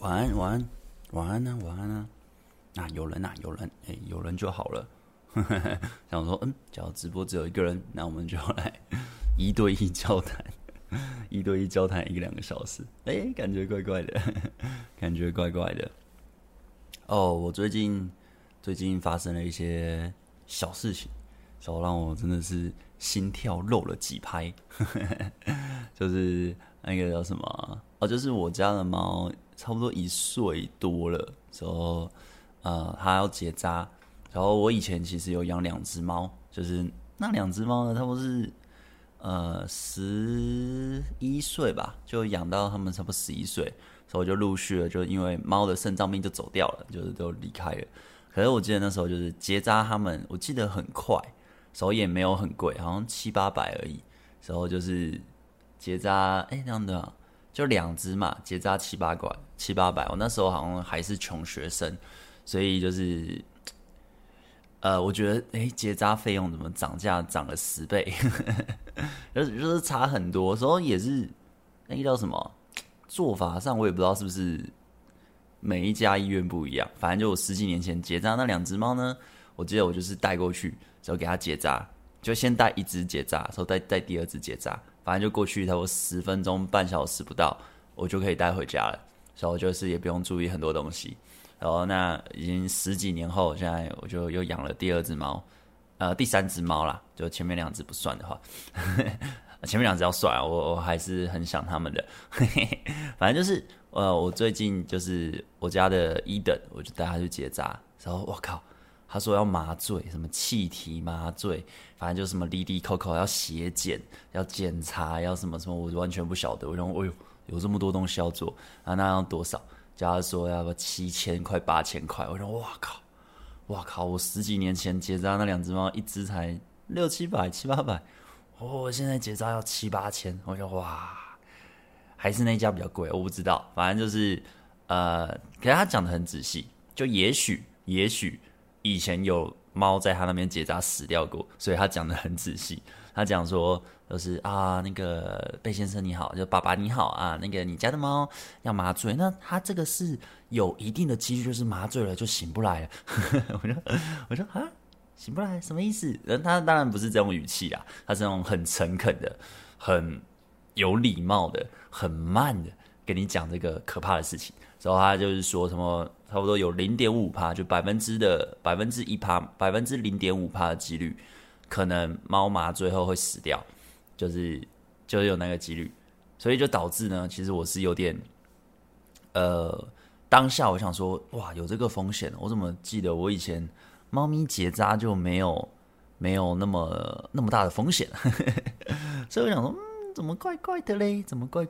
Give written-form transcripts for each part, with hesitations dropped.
晚安，晚安，晚安啊，晚安啊。有人啊，有人，有人就好了。想说，假如直播只有一个人，那我们就来一对一交谈，一对一交谈1-2个小时。感觉怪怪的，感觉怪怪的。我最近发生了一些小事情，然后让我真的是心跳漏了几拍。就是那个叫什么就是我家的猫差不多1岁多了，然后它要结扎，然后我以前其实有养2只猫，就是那2只猫呢，差不多是11岁吧，就养到它们差不多11岁，所以我就陆续了，就因为猫的肾脏病就走掉了，就是都离开了。可是我记得那时候就是结扎它们，我记得很快，所以也没有很贵，好像700-800而已。然后就是结扎，那样的就2只嘛，结扎700-800。我那时候好像还是穷学生，所以就是我觉得结扎费用怎么涨价涨了10倍，就是差很多。时候也是那个叫什么做法上，我也不知道是不是每一家医院不一样。反正就我10几年前结扎那2只猫呢，我记得我就是带过去，然后给它结扎，就先带1只结扎，然后带第2只结扎，反正就过去差不多10分钟半小时不到，我就可以带回家了。然后就是也不用注意很多东西。然后那已经10几年后，现在我就又养了第2只猫，第3只猫啦，就前面2只不算的话，前面2只要算我还是很想他们的。反正就是我最近就是我家的伊等，我就带他去结扎，然后我靠，他说要麻醉，什么气体麻醉，反正就什么哩哩扣扣要血检，要检查，要什么什么，我完全不晓得。我想，有这么多东西要做，那要多少？叫他说要7000块、8000块，我说哇靠！我10几年前结扎那2只猫，1只才600-700、700-800，我现在结扎要7-8千，我说哇，还是那家比较贵，我不知道，反正就是可是他讲得很仔细，就也许以前有猫在他那边结扎死掉过，所以他讲得很仔细。他讲说就是那个贝先生你好，就爸爸你好啊，那个你家的猫要麻醉，那他这个是有一定的几率就是麻醉了就醒不来了。我说醒不来什么意思？他当然不是这种语气啦，他是那种很诚恳的、很有礼貌的、很慢的跟你讲这个可怕的事情。然后他就是说什么差不多有 0.5%， 就1%的 0.5% 的几率，可能猫麻醉后会死掉，就是有那个几率，所以就导致呢，其实我是有点当下我想说，哇，有这个风险，我怎么记得我以前猫咪结扎就没有那么大的风险，所以我想说，怎么怪怪的嘞？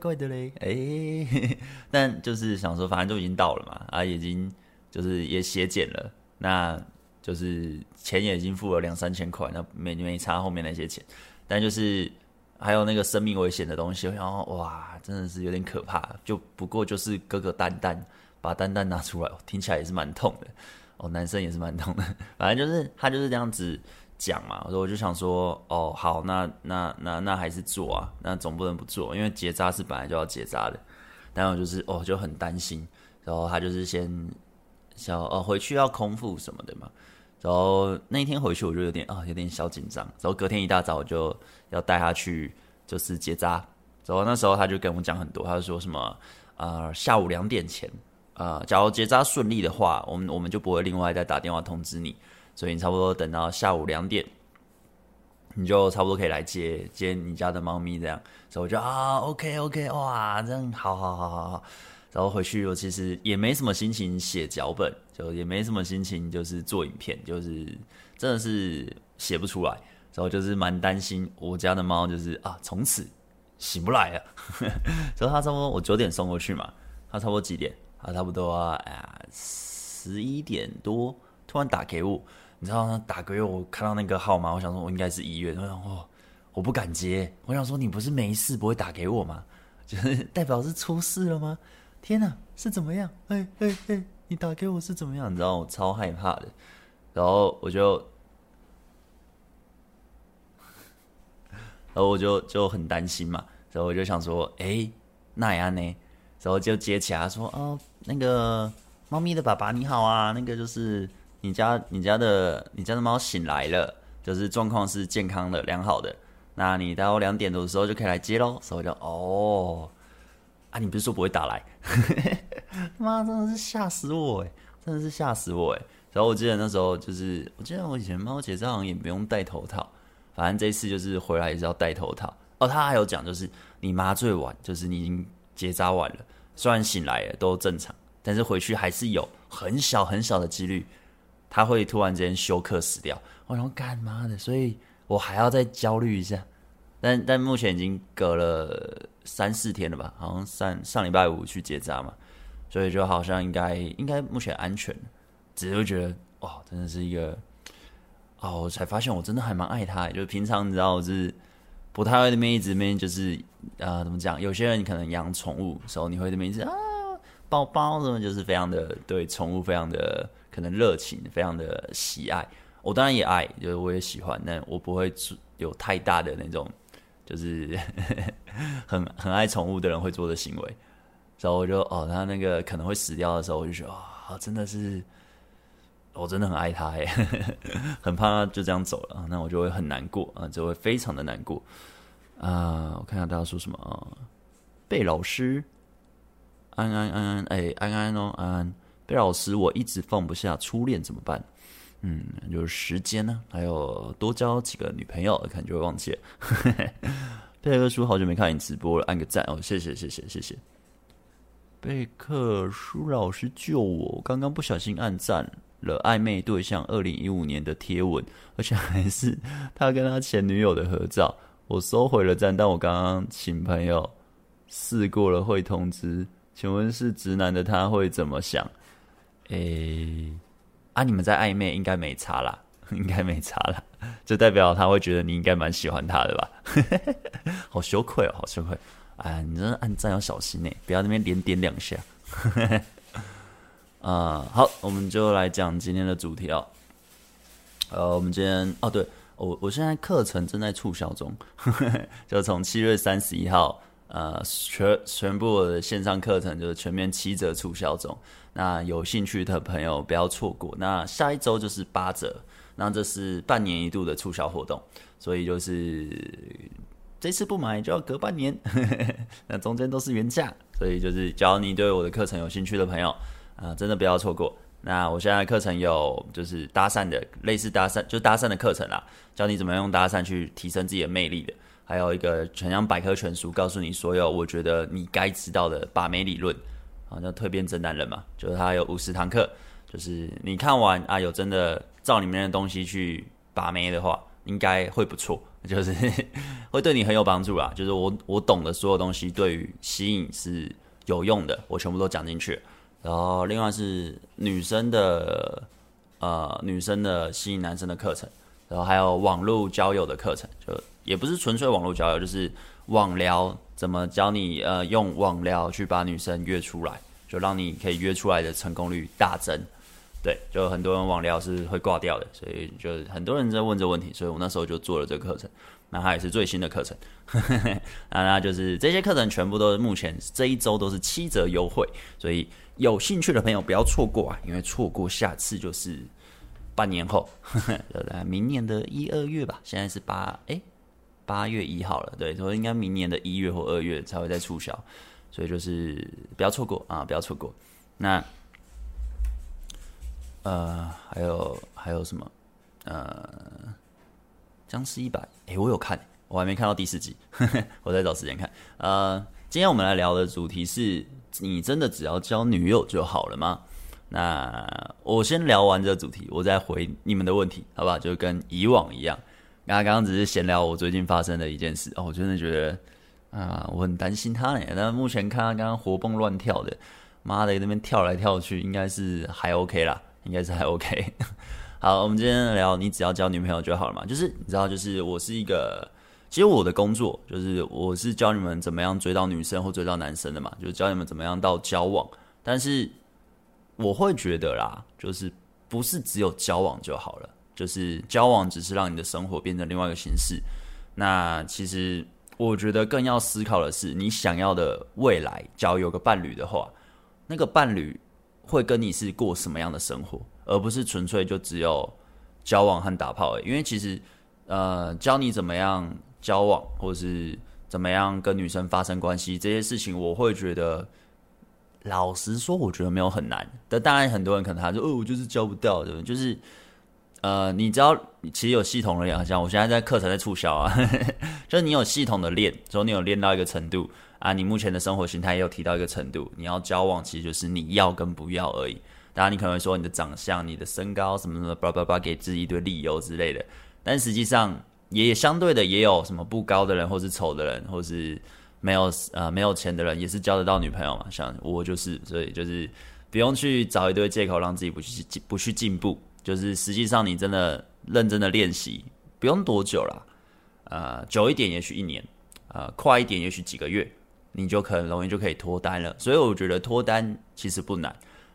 但就是想说，反正就已经到了嘛，已经就是也血检了，那就是钱也已经付了2-3千块，那没差后面那些钱，但就是还有那个生命危险的东西，我想说哇，真的是有点可怕。就不过就是割个蛋蛋，把蛋蛋拿出来，听起来也是蛮痛的。男生也是蛮痛的，反正就是他就是这样子讲嘛，所以我就想说，好，那还是做啊，那总不能不做，因为结扎是本来就要结扎的。但我就是就很担心，然后他就是先回去要空腹什么的嘛，然后那一天回去我就有点小紧张，然后隔天一大早我就要带他去就是结扎，然后那时候他就跟我讲很多，他就说什么下午2点前。假如结扎顺利的话，我们就不会另外再打电话通知你，所以你差不多等到下午2点，你就差不多可以来接你家的猫咪这样。所以我就OK， 哇，这样好。然后回去我其实也没什么心情写脚本，就也没什么心情就是做影片，就是真的是写不出来。然后就是蛮担心我家的猫就是从此醒不来了。所以他差不多我9点送过去嘛，他差不多几点？他差不多11点多突然打给我，你知道他打给我看到那个号码，我想说我应该是医院，我想我不敢接，我想说你不是没事不会打给我吗？就是代表是出事了吗？天哪，是怎么样？你打给我是怎么样？你知道我超害怕的，然后我就很担心嘛，然后我就想说，那样呢？ 然后就接起来说：“哦，那个猫咪的爸爸你好啊，那个就是你家的猫醒来了，就是状况是健康的、良好的。那你待会2点多的时候就可以来接咯。”所以我就哦，啊，你不是说不会打来？妈，真的是吓死我哎！真的是吓死我哎！然后我记得那时候就是，我记得我以前猫结扎好像也不用戴头套，反正这次就是回来也是要戴头套。哦，他还有讲就是你麻醉完，就是你已经结扎完了，虽然醒来了都正常，但是回去还是有很小很小的几率，他会突然之间休克死掉。我想干嘛的？所以我还要再焦虑一下。但目前已经隔了3-4天了吧，好像上礼拜五去结扎嘛，所以就好像应该目前安全，只是会觉得哇，真的是一个我才发现我真的还蛮爱它，就是平常你知道我是不太会那边一直就是怎么讲？有些人可能养宠物的时候，你会那边一直宝宝什么，就是非常的对宠物非常的可能热情，非常的喜爱。我当然也爱，就是我也喜欢，但我不会有太大的那种。就是很爱宠物的人会做的行为，然后我就他那个可能会死掉的时候，我就觉得真的是，我真的很爱他耶，很怕他就这样走了，那我就会很难过就会非常的难过我看看大家说什么贝老师，安安哦，安安，贝老师，我一直放不下初恋怎么办？就是时间呢，还有多交几个女朋友，可能就会忘记了。贝克叔好久没看你直播了，按个赞哦，谢谢。贝克叔老师救我，刚刚不小心按赞了暧昧对象2015年的贴文，而且还是他跟他前女友的合照。我收回了赞，但我刚刚请朋友试过了会通知，请问是直男的他会怎么想？你们在暧昧应该没差啦，就代表他会觉得你应该蛮喜欢他的吧？好羞愧哦，好羞愧！你真的按赞要小心不要那边连点2下。好，我们就来讲今天的主题我们今天对，我现在课程正在促销中，就从7月31号。全部的线上课程就是全面7折促销中，那有兴趣的朋友不要错过。那下一周就是8折，那这是半年一度的促销活动，所以就是这次不买就要隔半年，那中间都是原价，所以就是只要你对我的课程有兴趣的朋友真的不要错过。那我现在的课程有就是搭讪的，类似搭讪就是搭讪的课程啦，教你怎么用搭讪去提升自己的魅力的。还有一个很像百科全书，告诉你所有我觉得你该知道的把妹理论，叫蜕变真男人嘛，就是它有50堂课，就是你看完有真的照里面的东西去把妹的话，应该会不错，就是会对你很有帮助啦。就是我懂的所有东西，对于吸引是有用的，我全部都讲进去。然后另外是女生的吸引男生的课程，然后还有网络交友的课程，就也不是纯粹网络交友，就是网聊怎么教你用网聊去把女生约出来，就让你可以约出来的成功率大增。对，就很多人网聊是会挂掉的，所以就很多人在问这个问题，所以我那时候就做了这个课程。那它也是最新的课程，那就是这些课程全部都是目前这一周都是7折优惠，所以有兴趣的朋友不要错过因为错过下次就是半年后，明年的1、2月吧，现在是8月1号了，对，所以应该明年的1月或2月才会再促销，所以就是不要错过不要错过。那还有什么僵尸100，我有看，我还没看到第4集，我再找时间看。今天我们来聊的主题是：你真的只要交女友就好了吗？那我先聊完这个主题，我再回你们的问题，好不好？就跟以往一样。刚刚只是闲聊我最近发生的一件事我真的觉得我很担心他但目前看他刚刚活蹦乱跳的，妈的那边跳来跳去，应该是还 OK 啦，应该是还 OK。好，我们今天聊你只要交女朋友就好了嘛。就是你知道，就是我是一个，其实我的工作就是我是教你们怎么样追到女生或追到男生的嘛，就是教你们怎么样到交往。但是我会觉得啦，就是不是只有交往就好了，就是交往只是让你的生活变成另外一个形式。那其实我觉得更要思考的是，你想要的未来，假如有个伴侣的话，那个伴侣会跟你是过什么样的生活，而不是纯粹就只有交往和打炮而已。因为其实，教你怎么样交往，或是怎么样跟女生发生关系这些事情，我会觉得，老实说，我觉得没有很难。但当然，很多人可能他说，我就是教不到的，就是。你知道，其实有系统的练，像我现在在课程在促销啊，就是你有系统的练，之后你有练到一个程度啊，你目前的生活形态也有提到一个程度，你要交往其实就是你要跟不要而已。当然，你可能会说你的长相、你的身高什么什么，叭叭叭，给自己一堆理由之类的，但实际上也相对的也有什么不高的人，或是丑的人，或是没有钱的人，也是交得到女朋友嘛。像我就是，所以就是不用去找一堆借口让自己不去进步。就是实际上你真的认真的练习，不用多久啦，久一点也许1年，快一点也许几个月，你就很容易就可以脱单了。所以我觉得脱单其实不难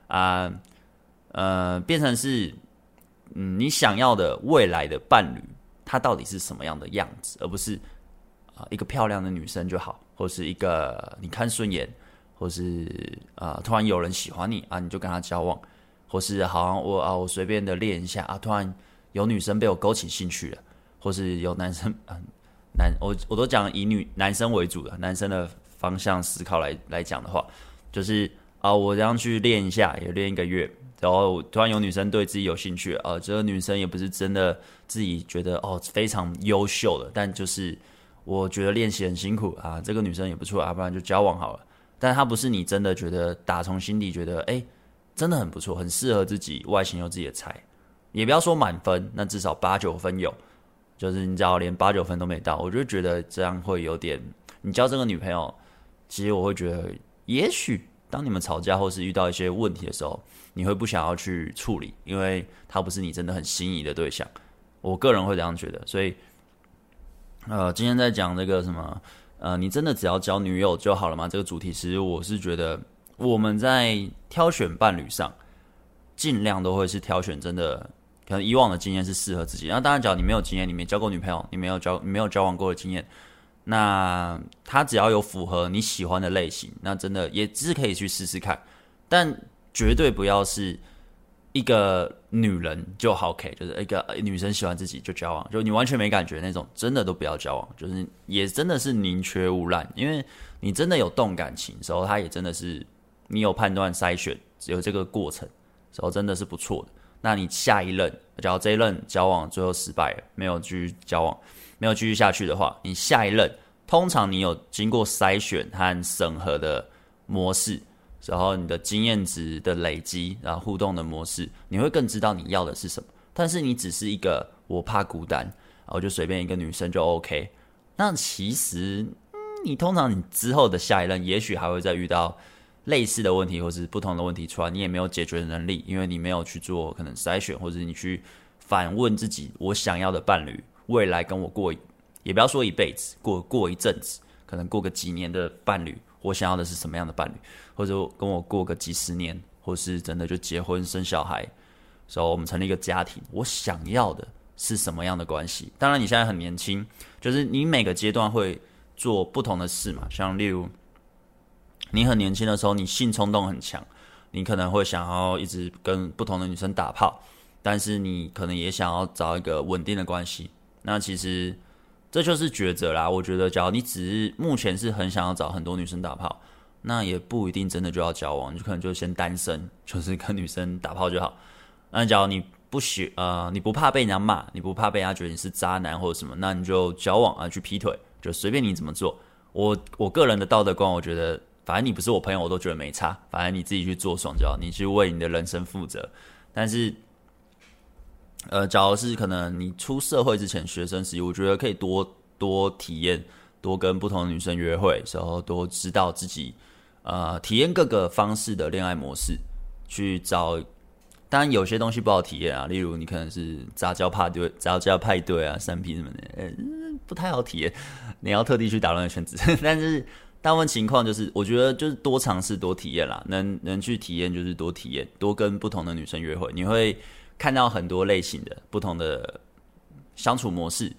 变成是你想要的未来的伴侣，他到底是什么样的样子，而不是一个漂亮的女生就好，或是一个你看顺眼，或是突然有人喜欢你你就跟他交往。或是好像我随便的练一下突然有女生被我勾起兴趣了，或是有男生我都讲以男生为主的男生的方向思考来讲的话，就是我这样去练一下，也练1个月，然后突然有女生对自己有兴趣这个女生也不是真的自己觉得非常优秀的，但就是我觉得练习很辛苦这个女生也不错不然就交往好了。但她不是你真的觉得打从心底觉得真的很不错，很适合自己，外形有自己的菜，也不要说满分，那至少8、9分有。就是你只要连8、9分都没到，我就觉得这样会有点。你交这个女朋友，其实我会觉得，也许当你们吵架或是遇到一些问题的时候，你会不想要去处理，因为她不是你真的很心仪的对象。我个人会这样觉得，所以今天在讲这个什么你真的只要交女友就好了吗？这个主题其实我是觉得。我们在挑选伴侣上，尽量都会是挑选真的，可能以往的经验是适合自己。那当然，假如你没有经验，你没交过女朋友，你没有交往过的经验，那他只要有符合你喜欢的类型，那真的也是可以去试试看。但绝对不要是一个女人就好 OK， 就是一个女生喜欢自己就交往，就你完全没感觉那种，真的都不要交往。就是也真的是宁缺毋滥，因为你真的有动感情的时候，他也真的是。你有判断筛选，有这个过程，时候真的是不错的。那你下一任，假如这一任交往最后失败了，没有继续交往，没有继续下去的话，你下一任通常你有经过筛选和审核的模式，然后你的经验值的累积，然后互动的模式，你会更知道你要的是什么。但是你只是一个我怕孤单，我就随便一个女生就 OK， 那其实你通常你之后的下一任，也许还会再遇到。类似的问题或是不同的问题出来，你也没有解决的能力，因为你没有去做可能筛选，或者你去反问自己，我想要的伴侣未来跟我过，也不要说一辈子，过一阵子，可能过个几年的伴侣，我想要的是什么样的伴侣，或者跟我过个几十年，或是真的就结婚生小孩，所以我们成立一个家庭，我想要的是什么样的关系？当然你现在很年轻，就是你每个阶段会做不同的事嘛，像例如。你很年轻的时候，你性冲动很强，你可能会想要一直跟不同的女生打炮，但是你可能也想要找一个稳定的关系。那其实这就是抉择啦。我觉得，假如你只是目前是很想要找很多女生打炮，那也不一定真的就要交往，你就可能就先单身，就是跟女生打炮就好。那假如你你不怕被人家骂，你不怕被人家觉得你是渣男或者什么，那你就交往去劈腿，就随便你怎么做。我个人的道德观，我觉得。反正你不是我朋友，我都觉得没差。反正你自己去做爽就好，你去为你的人生负责。但是，假如是可能你出社会之前，学生时期，我觉得可以多体验，多跟不同的女生约会，然后多知道自己体验各个方式的恋爱模式，去找。当然有些东西不好体验例如你可能是杂交派对3P 什么的，不太好体验。你要特地去打乱圈子，但是。大部分情况就是，我觉得就是多尝试、多体验啦。能去体验就是多体验，多跟不同的女生约会，你会看到很多类型的不同的相处模式，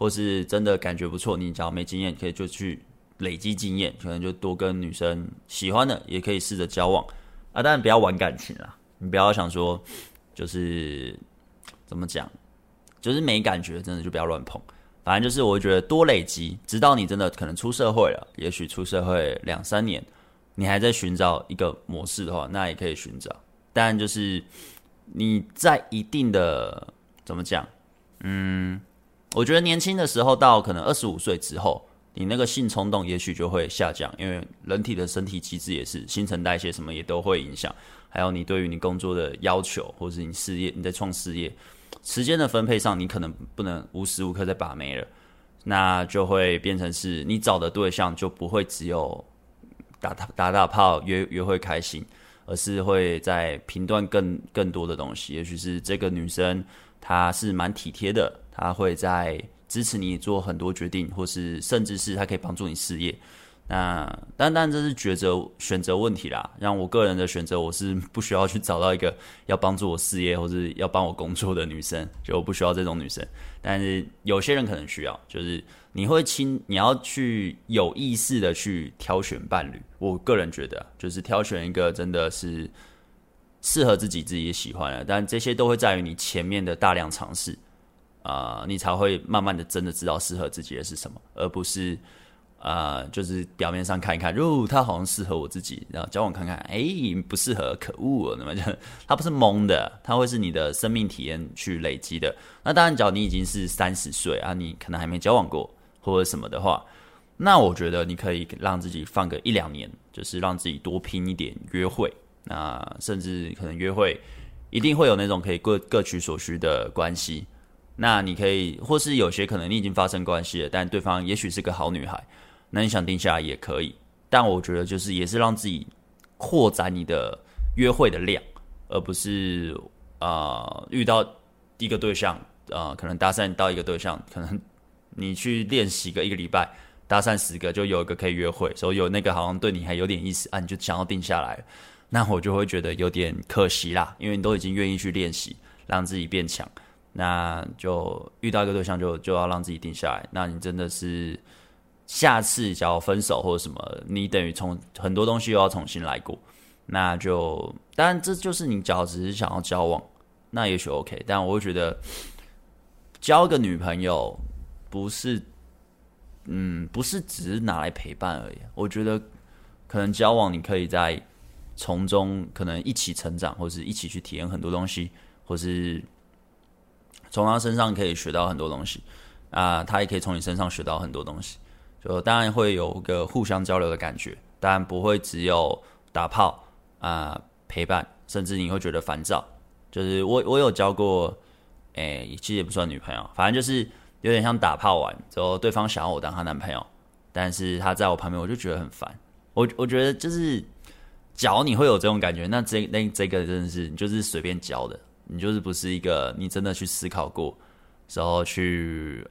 或是真的感觉不错，你只要没经验，可以就去累积经验，可能就多跟女生喜欢的，也可以试着交往啊。当然不要玩感情啦，你不要想说就是怎么讲，就是没感觉，真的就不要乱碰。反正就是我觉得多累积，直到你真的可能出社会了，也许出社会2-3年，你还在寻找一个模式的话，那也可以寻找。但就是你在一定的怎么讲，我觉得年轻的时候到可能25岁之后，你那个性冲动也许就会下降，因为人体的身体机制也是新陈代谢什么也都会影响，还有你对于你工作的要求，或是你事业你在创事业时间的分配上，你可能不能无时无刻在把妹了，那就会变成是你找的对象就不会只有打炮约会开心，而是会在评断更多的东西，也许是这个女生她是蛮体贴的，她会在支持你做很多决定，或是甚至是她可以帮助你事业。那当然这是选择问题啦。让我个人的选择，我是不需要去找到一个要帮助我事业或是要帮我工作的女生，就我不需要这种女生。但是有些人可能需要，就是你要去有意识的去挑选伴侣。我个人觉得，就是挑选一个真的是适合自己也喜欢的，但这些都会在于你前面的大量尝试你才会慢慢的真的知道适合自己的是什么，而不是就是表面上看一看，他好像适合我自己，然后交往看看，不适合，可恶，那么就他不是蒙的，他会是你的生命体验去累积的。那当然，假如你已经是30岁啊，你可能还没交往过或者什么的话，那我觉得你可以让自己放个1-2年，就是让自己多拼一点约会，那甚至可能约会一定会有那种可以各取所需的关系。那你可以，或是有些可能你已经发生关系了，但对方也许是个好女孩。那你想定下来也可以，但我觉得就是也是让自己扩展你的约会的量，而不是遇到一个对象可能搭讪到一个对象，可能你去练习一个礼拜，搭讪10个就有一个可以约会，所以有那个好像对你还有点意思你就想要定下来了，那我就会觉得有点可惜啦，因为你都已经愿意去练习，让自己变强，那就遇到一个对象就要让自己定下来，那你真的是。下次假如分手或者什么，你等于从很多东西又要重新来过，那就当然这就是你假如只是想要交往，那也许 OK， 但我会觉得交个女朋友不是只是拿来陪伴而已，我觉得可能交往你可以在从中可能一起成长，或是一起去体验很多东西，或是从他身上可以学到很多东西他也可以从你身上学到很多东西。就当然会有个互相交流的感觉，当然不会只有打炮陪伴，甚至你会觉得烦躁。就是我有交过，其实也不算女朋友，反正就是有点像打炮完之后，对方想要我当他男朋友，但是他在我旁边，我就觉得很烦。我觉得就是，假如你会有这种感觉，那这个真的是你就是随便交的，你就是不是一个你真的去思考过，然后去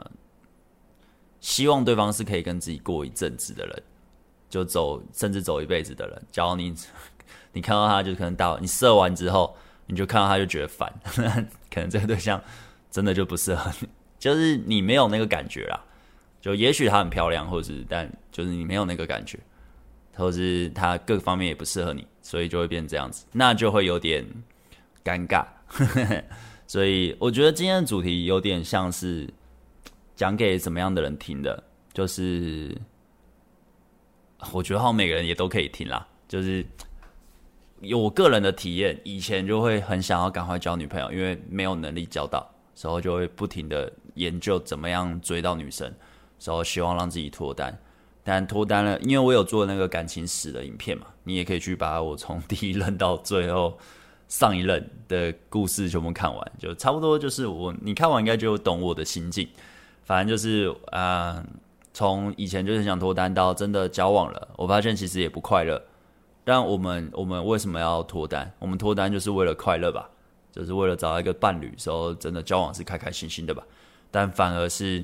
希望对方是可以跟自己过一阵子的人，就甚至走一辈子的人。假如你看到他，就可能你射完之后，你就看到他就觉得烦，可能这个对象真的就不适合你，就是你没有那个感觉啦。就也许他很漂亮，但就是你没有那个感觉，或是他各方面也不适合你，所以就会变成这样子，那就会有点尴尬。所以我觉得今天的主题有点像是。讲给怎么样的人听的，就是我觉得好像每个人也都可以听啦。就是有我个人的体验，以前就会很想要赶快交女朋友，因为没有能力交到，然后就会不停的研究怎么样追到女生，然后希望让自己脱单。但脱单了，因为我有做那个感情史的影片嘛，你也可以去把我从第一任到最后上一任的故事全部看完，就差不多就是你看完应该就懂我的心境。反正就是从以前就是想脱单到真的交往了，我发现其实也不快乐。但我们为什么要脱单？我们脱单就是为了快乐吧，就是为了找到一个伴侣，时候真的交往是开开心心的吧。但反而是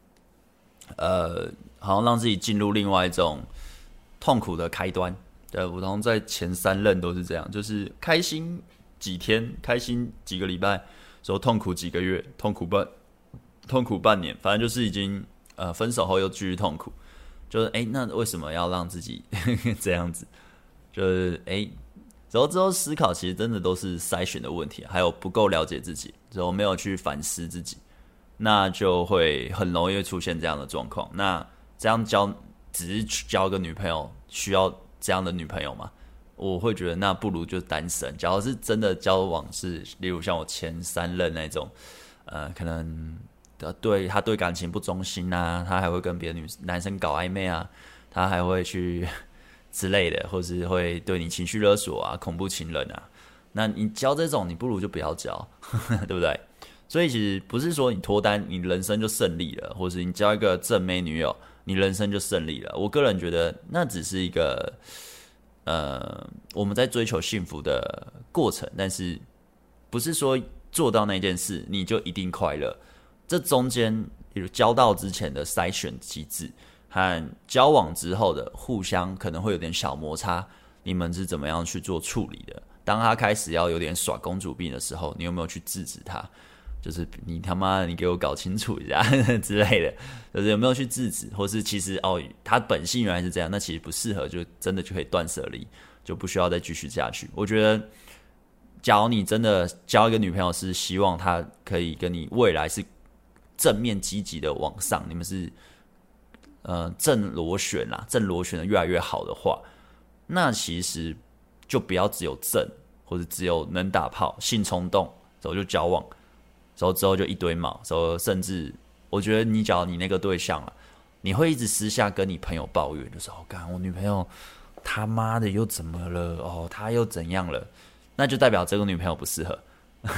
好像让自己进入另外一种痛苦的开端。对，我好像在前3任都是这样，就是开心几天，开心几个礼拜，之后痛苦几个月，痛苦痛苦半年，反正就是已经分手后又继续痛苦，就是那为什么要让自己这样子？就是然后之后思考，其实真的都是筛选的问题，还有不够了解自己，然后没有去反思自己，那就会很容易会出现这样的状况。那这样只是交个女朋友，需要这样的女朋友吗？我会觉得那不如就单身。假如是真的交往是，例如像我前3任那种，可能他对感情不忠心啊，他还会跟别的男生搞暧昧啊，他还会去之类的，或是会对你情绪勒索啊，恐怖情人啊。那你交这种，你不如就不要交，对不对？所以其实不是说你脱单，你人生就胜利了，或是你交一个正妹女友，你人生就胜利了。我个人觉得那只是一个我们在追求幸福的过程，但是不是说做到那件事你就一定快乐。这中间有交到之前的筛选机制和交往之后的互相可能会有点小摩擦，你们是怎么样去做处理的？当他开始要有点耍公主病的时候，你有没有去制止他？就是你他妈的，你给我搞清楚一下之类的，就是有没有去制止，或是其实他本性原来是这样，那其实不适合，就真的就可以断舍离，就不需要再继续下去。我觉得，假如你真的交一个女朋友，是希望她可以跟你未来是正面积极的往上，你们是正螺旋的越来越好的话，那其实就不要只有正，或者只有能打炮、性冲动，然后就交往。之后就一堆毛，甚至我觉得假如你那个对象你会一直私下跟你朋友抱怨，就是干我女朋友他妈的又怎么了？她又怎样了？那就代表这个女朋友不适合。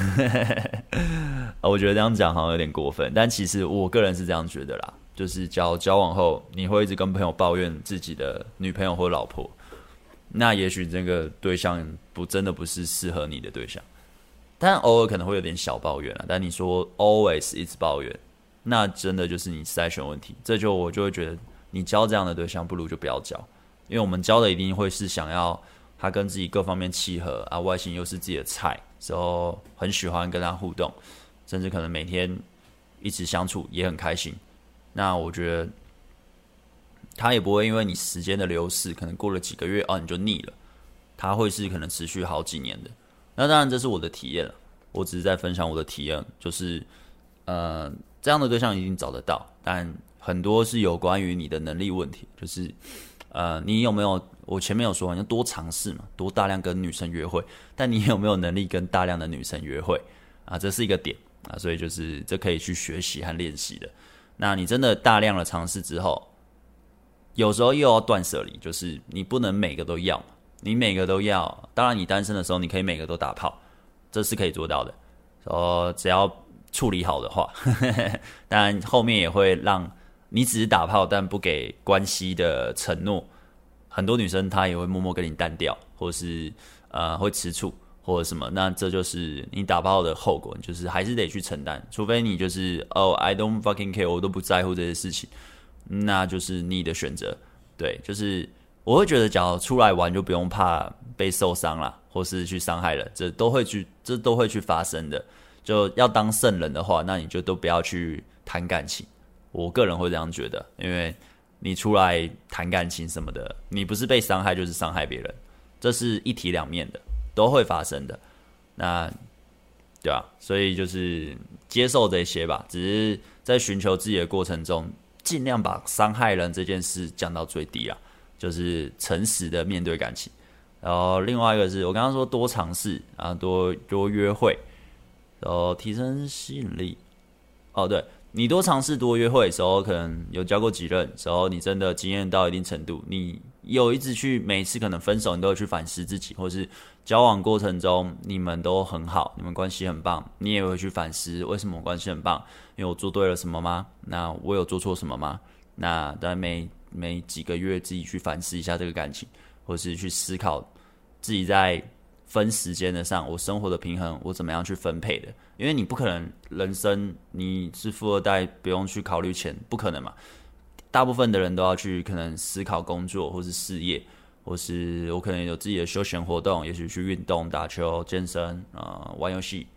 我觉得这样讲好像有点过分，但其实我个人是这样觉得啦，就是交往后你会一直跟朋友抱怨自己的女朋友或老婆，那也许这个对象真的不是适合你的对象。但偶尔可能会有点小抱怨啦，但你说 always 一直抱怨，那真的就是你筛选问题。我就会觉得，你交这样的对象，不如就不要交，因为我们交的一定会是想要他跟自己各方面契合啊，外形又是自己的菜，之后很喜欢跟他互动，甚至可能每天一直相处也很开心。那我觉得他也不会因为你时间的流逝，可能过了几个月你就腻了，他会是可能持续好几年的。那当然这是我的体验了，我只是在分享我的体验，就是这样的对象一定找得到，但很多是有关于你的能力问题，就是你有没有，我前面有说你要多尝试嘛，多大量跟女生约会，但你有没有能力跟大量的女生约会啊？这是一个点啊，所以就是这可以去学习和练习的。那你真的大量的尝试之后，有时候又要断舍离，就是你不能每个都要嘛。你每个都要，当然你单身的时候，你可以每个都打炮，这是可以做到的。只要处理好的话，当然后面也会让你只是打炮，但不给关系的承诺，很多女生她也会默默跟你淡掉，或是会吃醋或者什么，那这就是你打炮的后果，就是还是得去承担，除非你就是I don't fucking care， 我都不在乎这些事情，那就是你的选择，对，就是。我会觉得，假如出来玩就不用怕被受伤啦，或是去伤害人，这都会去发生的。就要当圣人的话，那你就都不要去谈感情。我个人会这样觉得，因为你出来谈感情什么的，你不是被伤害就是伤害别人，这是一体两面的，都会发生的。那对啊，所以就是接受这些吧，只是在寻求自己的过程中，尽量把伤害人这件事降到最低啦。就是诚实的面对感情，然后另外一个是我刚刚说多尝试啊，多约会，然后提升吸引力。对，你多尝试多约会的时候，可能有交过几任时候，你真的经验到一定程度，你有一直去每一次可能分手，你都有去反思自己，或是交往过程中你们都很好，你们关系很棒，你也会去反思为什么关系很棒，因为我做对了什么吗？那我有做错什么吗？那当然每几个月自己去反思一下这个感情，或是去思考自己在分时间的上，我生活的平衡我怎么样去分配的？因为你不可能人生你是富二代不用去考虑钱，不可能嘛。大部分的人都要去可能思考工作或是事业，或是我可能有自己的休闲活动，也许去运动、打球、健身、玩游戏，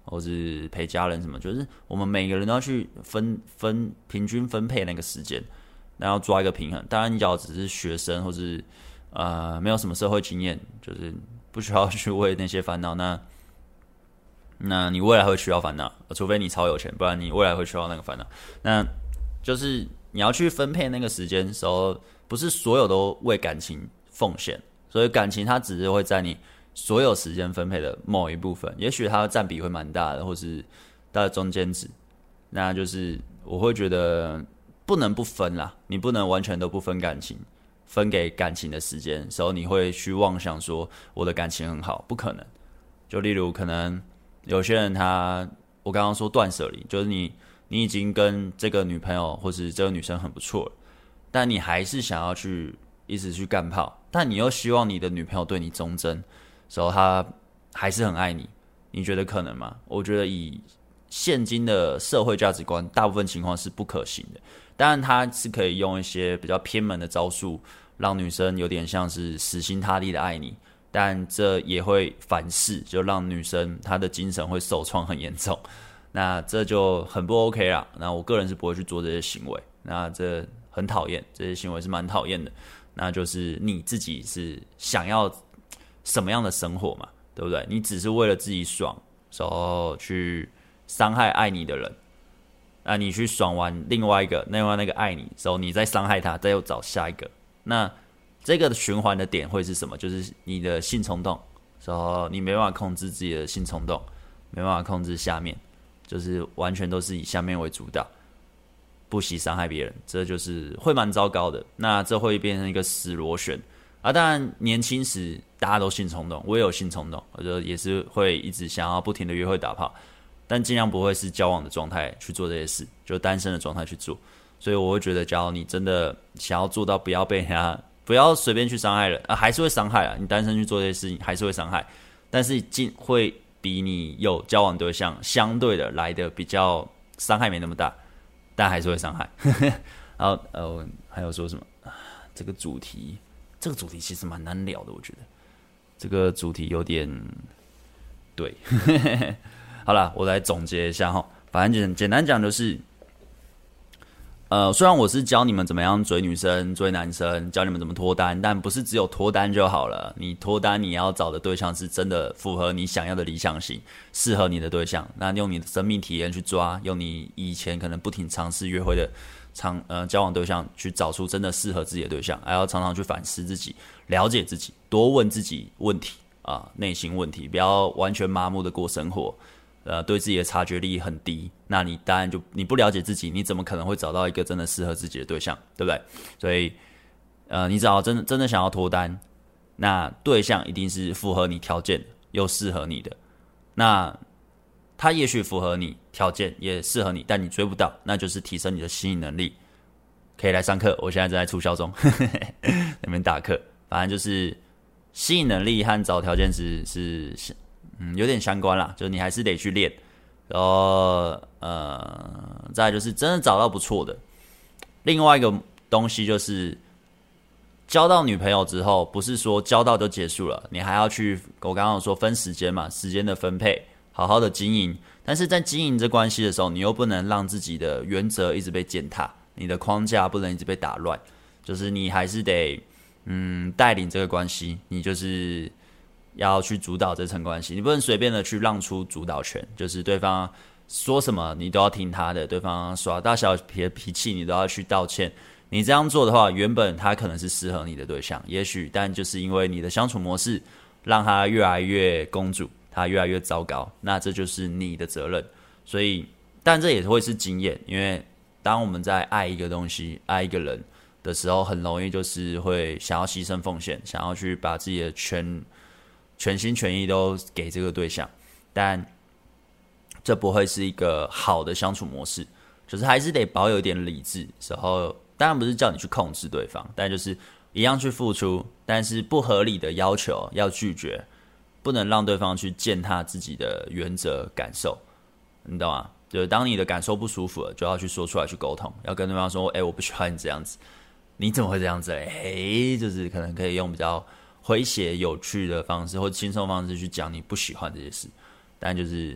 或是陪家人什么，就是我们每个人都要去平均分配那个时间，那要抓一个平衡。当然，你只要只是学生或是没有什么社会经验，就是不需要去为那些烦恼，那你未来会需要烦恼，除非你超有钱，不然你未来会需要那个烦恼。那就是你要去分配那个时间的时候，不是所有都为感情奉献，所以感情它只是会在你所有时间分配的某一部分，也许它的占比会蛮大的，或是它的中间值。那就是我会觉得不能不分啦，你不能完全都不分感情，分给感情的时间的时候，你会去妄想说我的感情很好，不可能。就例如可能有些人我刚刚说断舍离，就是你已经跟这个女朋友或是这个女生很不错了，但你还是想要去一直去干炮，但你又希望你的女朋友对你忠贞，时候她还是很爱你，你觉得可能吗？我觉得以现今的社会价值观，大部分情况是不可行的。当然，他是可以用一些比较偏门的招数，让女生有点像是死心塌地的爱你，但这也会反噬，就让女生她的精神会受创很严重。那这就很不 OK 啦。那我个人是不会去做这些行为，那这很讨厌，这些行为是蛮讨厌的。那就是你自己是想要什么样的生活嘛，对不对？你只是为了自己爽，然后去伤害爱你的人，那你去爽完另外那个爱你之后，你再伤害他，再又找下一个，那这个循环的点会是什么？就是你的性冲动，然后你没办法控制自己的性冲动，没办法控制下面，就是完全都是以下面为主导，不惜伤害别人，这就是会蛮糟糕的。那这会变成一个死螺旋啊！当然，年轻时大家都性冲动，我也有性冲动，我就也是会一直想要不停的约会打炮，但尽量不会是交往的状态去做这些事，就单身的状态去做。所以我会觉得，假如你真的想要做到不要被人家，不要随便去伤害人还是会伤害啊！你单身去做这些事情还是会伤害，但是会比你有交往对象相对的来的比较伤害没那么大，但还是会伤害。然后还有说什么？这个主题其实蛮难聊的，我觉得这个主题有点对。好啦，我来总结一下哈，反正简单讲就是。虽然我是教你们怎么样追女生、追男生，教你们怎么脱单，但不是只有脱单就好了。你脱单，你要找的对象是真的符合你想要的理想型，适合你的对象。那用你的生命体验去抓，用你以前可能不停尝试约会的交往对象，去找出真的适合自己的对象。还要常常去反思自己，了解自己，多问自己问题内心问题，不要完全麻木的过生活。对自己的察觉力很低，那你当然你不了解自己，你怎么可能会找到一个真的适合自己的对象，对不对？所以，你只要真的想要脱单，那对象一定是符合你条件又适合你的。那他也许符合你条件也适合你，但你追不到，那就是提升你的吸引能力。可以来上课，我现在正在促销中，那边打课，反正就是吸引能力和找条件是有点相关啦，就是你还是得去练，然后再来就是真的找到不错的。另外一个东西就是交到女朋友之后，不是说交到就结束了，你还要去我刚刚有说分时间嘛，时间的分配，好好的经营。但是在经营这关系的时候，你又不能让自己的原则一直被践踏，你的框架不能一直被打乱，就是你还是得带领这个关系，你就是要去主导这层关系，你不能随便的去让出主导权，就是对方说什么你都要听他的，对方耍大小脾气你都要去道歉。你这样做的话，原本他可能是适合你的对象，也许，但就是因为你的相处模式让他越来越公主，他越来越糟糕，那这就是你的责任。所以，但这也会是经验，因为当我们在爱一个东西、爱一个人的时候，很容易就是会想要牺牲奉献，想要去把自己的全心全意都给这个对象，但这不会是一个好的相处模式，就是还是得保有一点理智。时候当然不是叫你去控制对方，但就是一样去付出，但是不合理的要求要拒绝，不能让对方去践踏自己的原则感受，你懂吗？就是当你的感受不舒服了，就要去说出来，去沟通，要跟对方说，我不喜欢你这样子，你怎么会这样子嘞？就是可能可以用比较诙谐有趣的方式或轻松方式去讲你不喜欢这些事，但就是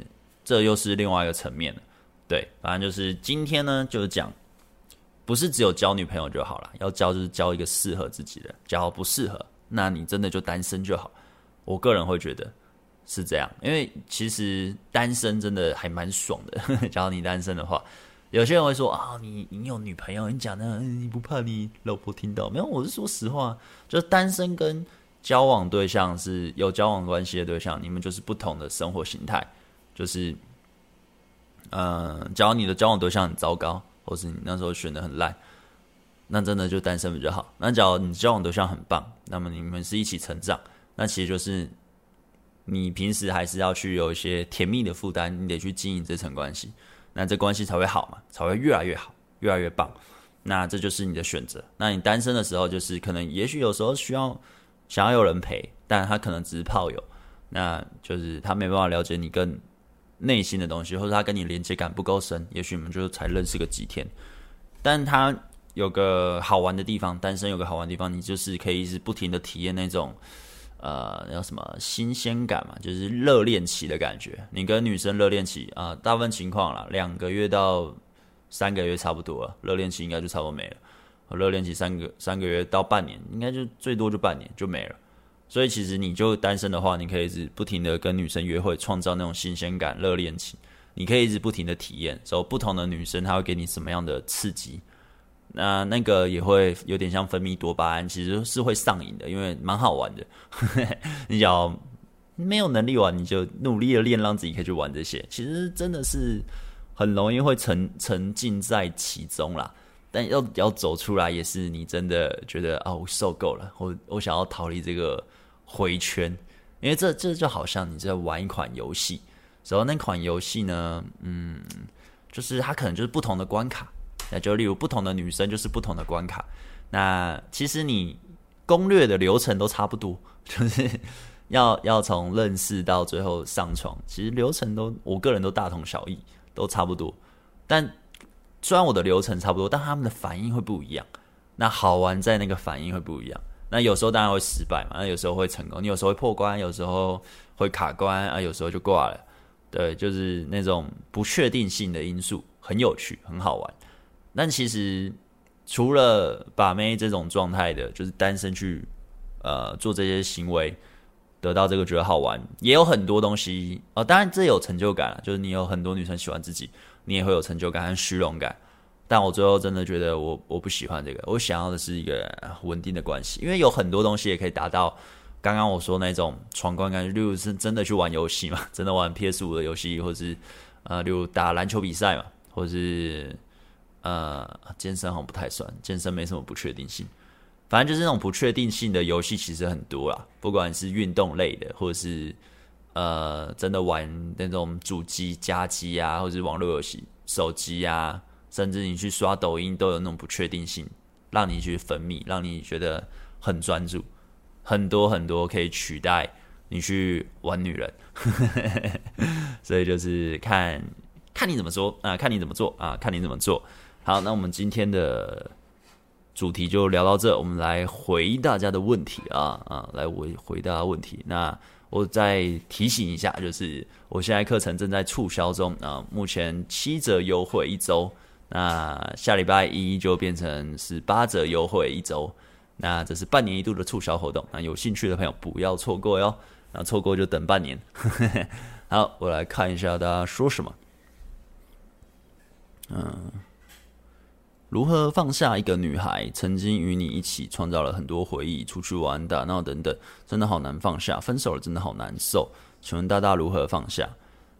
这又是另外一个层面了。对，反正就是今天呢，就是讲，不是只有交女朋友就好了，要交就是交一个适合自己的，假如不适合，那你真的就单身就好。我个人会觉得是这样，因为其实单身真的还蛮爽的。假如你单身的话，有些人会说啊，你有女朋友，你讲的你不怕你老婆听到？没有，我是说实话，就是单身跟交往对象是有交往关系的对象，你们就是不同的生活形态。就是假如你的交往对象很糟糕，或是你那时候选的很烂，那真的就单身比较好。那假如你交往对象很棒，那么你们是一起成长，那其实就是你平时还是要去有一些甜蜜的负担，你得去经营这层关系，那这关系才会好嘛，才会越来越好，越来越棒。那这就是你的选择。那你单身的时候，就是可能也许有时候需要想要有人陪，但他可能只是炮友，那就是他没办法了解你更内心的东西，或者他跟你连接感不够深，也许你们就才认识个几天。但他有个好玩的地方，单身有个好玩的地方，你就是可以一直不停的体验那种叫什么新鲜感嘛，就是热恋期的感觉。你跟女生热恋期大部分情况啦，2个月到3个月差不多了，热恋期应该就差不多没了。热恋期3个月到半年，应该就最多就半年就没了。所以其实你就单身的话，你可以一直不停的跟女生约会，创造那种新鲜感、热恋期。你可以一直不停的体验，所以不同的女生她会给你什么样的刺激，那个也会有点像分泌多巴胺，其实是会上瘾的，因为蛮好玩的。你只要没有能力玩，你就努力的练，让自己可以去玩这些。其实真的是很容易会沉浸在其中啦。但要走出来，也是你真的觉得我受够了，我想要逃离这个回圈，因为这就好像你在玩一款游戏，然后那款游戏呢，就是它可能就是不同的关卡，那就例如不同的女生就是不同的关卡，那其实你攻略的流程都差不多，就是要从认识到最后上床，其实流程我个人都大同小异，都差不多，但虽然我的流程差不多，但他们的反应会不一样。那好玩在那个反应会不一样。那有时候当然会失败嘛，那有时候会成功，你有时候会破关，有时候会卡关有时候就挂了。对，就是那种不确定性的因素，很有趣，很好玩。但其实除了把妹这种状态的，就是单身去做这些行为，得到这个觉得好玩，也有很多东西当然这有成就感就是你有很多女生喜欢自己。你也会有成就感和虚荣感，但我最后真的觉得我不喜欢这个，我想要的是一个稳定的关系，因为有很多东西也可以达到刚刚我说那种闯关感，例如是真的去玩游戏嘛，真的玩 PS5 的游戏，或是例如打篮球比赛嘛，或是健身好像不太算，健身没什么不确定性，反正就是那种不确定性的游戏其实很多啦，不管是运动类的，或者是真的玩那种主机、家机或者是网络游戏、手机甚至你去刷抖音都有那种不确定性，让你去分泌，让你觉得很专注，很多很多可以取代你去玩女人，所以就是看你怎么说看你怎么做看你怎么做。好，那我们今天的主题就聊到这，我们来回大家的问题来回大家问题。那我再提醒一下，就是我现在课程正在促销中目前7折优惠1周，那下礼拜一就变成是8折优惠1周，那这是半年一度的促销活动，那有兴趣的朋友不要错过哟，那错过就等半年。好，我来看一下大家说什么。如何放下一个女孩曾经与你一起创造了很多回忆，出去玩、打闹等等，真的好难放下，分手了真的好难受。请问大大如何放下？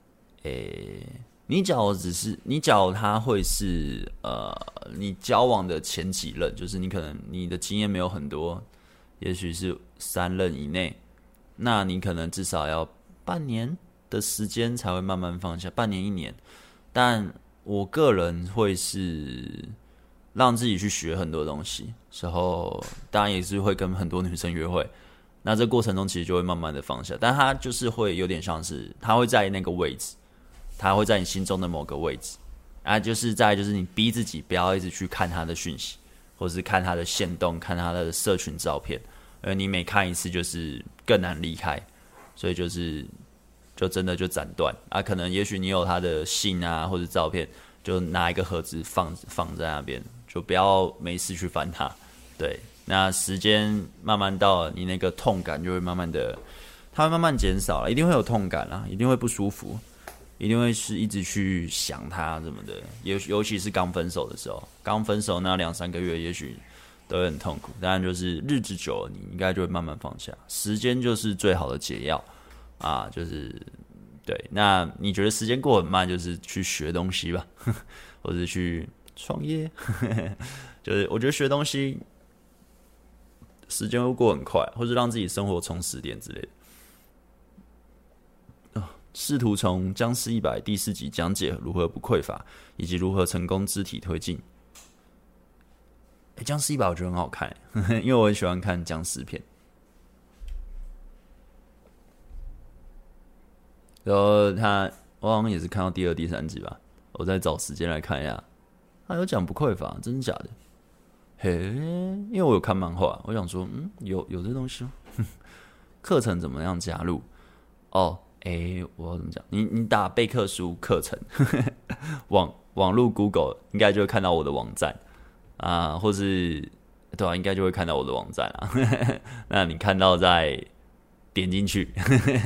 你假如他会是你交往的前几任，就是你可能你的经验没有很多，也许是3任以内，那你可能至少要半年的时间才会慢慢放下，半年1年。但我个人会是让自己去学很多东西，然后当然也是会跟很多女生约会，那这过程中其实就会慢慢的放下，但他就是会有点像是他会在那个位置，他会在你心中的某个位置就是你逼自己不要一直去看他的讯息，或是看他的限动，看他的社群照片，因为你每看一次就是更难离开，所以就是就真的就斩断啊。可能也许你有他的信啊或者照片，就拿一个盒子放在那边，就不要没事去翻它。对，那时间慢慢到了，你那个痛感就会慢慢的，它会慢慢减少了，一定会有痛感啦，一定会不舒服，一定会是一直去想它什么的。尤其是刚分手的时候，刚分手那2-3个月，也许都会很痛苦。当然就是日子久了，你应该就会慢慢放下。时间就是最好的解药啊，就是对。那你觉得时间过很慢，就是去学东西吧，或者去创业，就是我觉得学东西。时间会过很快，或是让自己生活充实点之类的。试图从《僵尸100》第4集讲解如何不匮乏，以及如何成功肢体推进。僵尸100我觉得很好看，因为我很喜欢看僵尸片。然后我好像也是看到第2、第3集吧，我再找时间来看一下。他有讲不匮乏，真的假的？嘿，因为我有看漫画，我想说，有这东西吗？课程怎么样加入？哦，我要怎么讲？你打备课书课程，网路 Google 应该就会看到我的网站啊，或是对啊，应该就会看到我的网站啊。那你看到再点进去，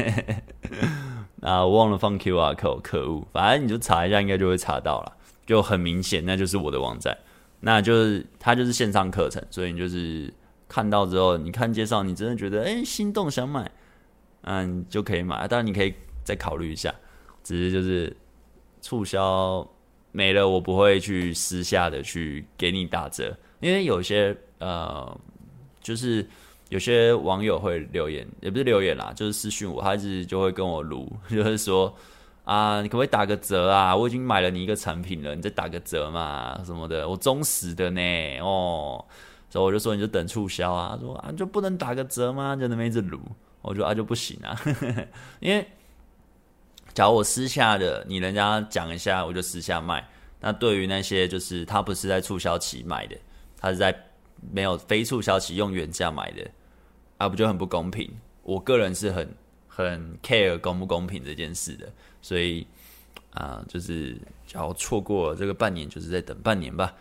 啊，我忘了放 QR code， 可恶！反正你就查一下，应该就会查到了，就很明显，那就是我的网站。那就是它就是线上课程，所以你就是看到之后，你看介绍，你真的觉得心动想买，你就可以买。当然你可以再考虑一下，只是就是促销没了，我不会去私下的去给你打折，因为有些就是有些网友会留言，也不是留言啦，就是私讯我，他一直就会跟我撸，就是说。你可不可以打个折啊？我已经买了你一个产品了，你再打个折嘛，什么的，我忠实的呢，所以我就说你就等促销啊，他说就不能打个折吗？就那边一直撸，我就就不行啊，因为假如我私下的你人家讲一下，我就私下卖。那对于那些就是他不是在促销期买的，他是在没有非促销期用原价买的，不就很不公平？我个人是很 care 公不公平这件事的。所以就是假如错过了这个半年，就是再等半年吧。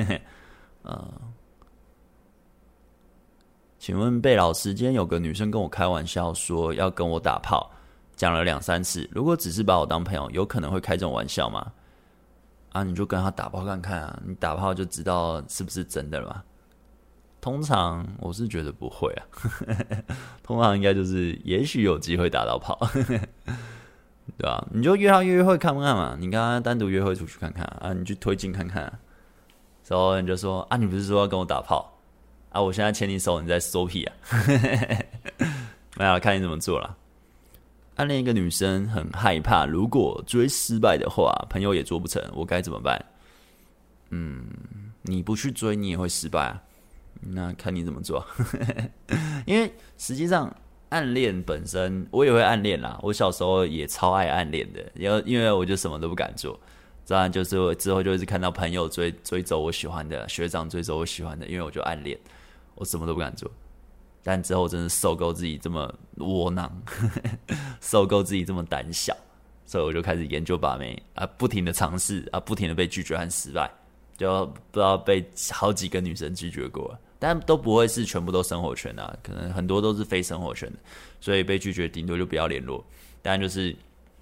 请问贝老师，今天有个女生跟我开玩笑说要跟我打炮，讲了2-3次。如果只是把我当朋友，有可能会开这种玩笑吗？你就跟他打炮看看啊，你打炮就知道是不是真的了嘛。通常我是觉得不会啊，通常应该就是也许有机会打到炮。对吧？你就约他约会看不看嘛？你跟他单独约会出去看看啊，你去推进看看然后你就说你不是说要跟我打炮我现在牵你手，你在说屁啊？没有，看你怎么做啦。暗恋一个女生很害怕，如果追失败的话，朋友也做不成，我该怎么办？你不去追，你也会失败啊。那看你怎么做。因为实际上。暗恋本身，我也会暗恋啦。我小时候也超爱暗恋的，因为我就什么都不敢做。当然就是之后就一直看到朋友追走我喜欢的，学长追走我喜欢的，因为我就暗恋，我什么都不敢做。但之后真的受够自己这么窝囊，受够自己这么胆小，所以我就开始研究把妹不停的尝试不停的被拒绝和失败，就不知道被好几个女生拒绝过了。但都不会是全部都生活圈可能很多都是非生活圈的，所以被拒绝顶多就不要联络。但就是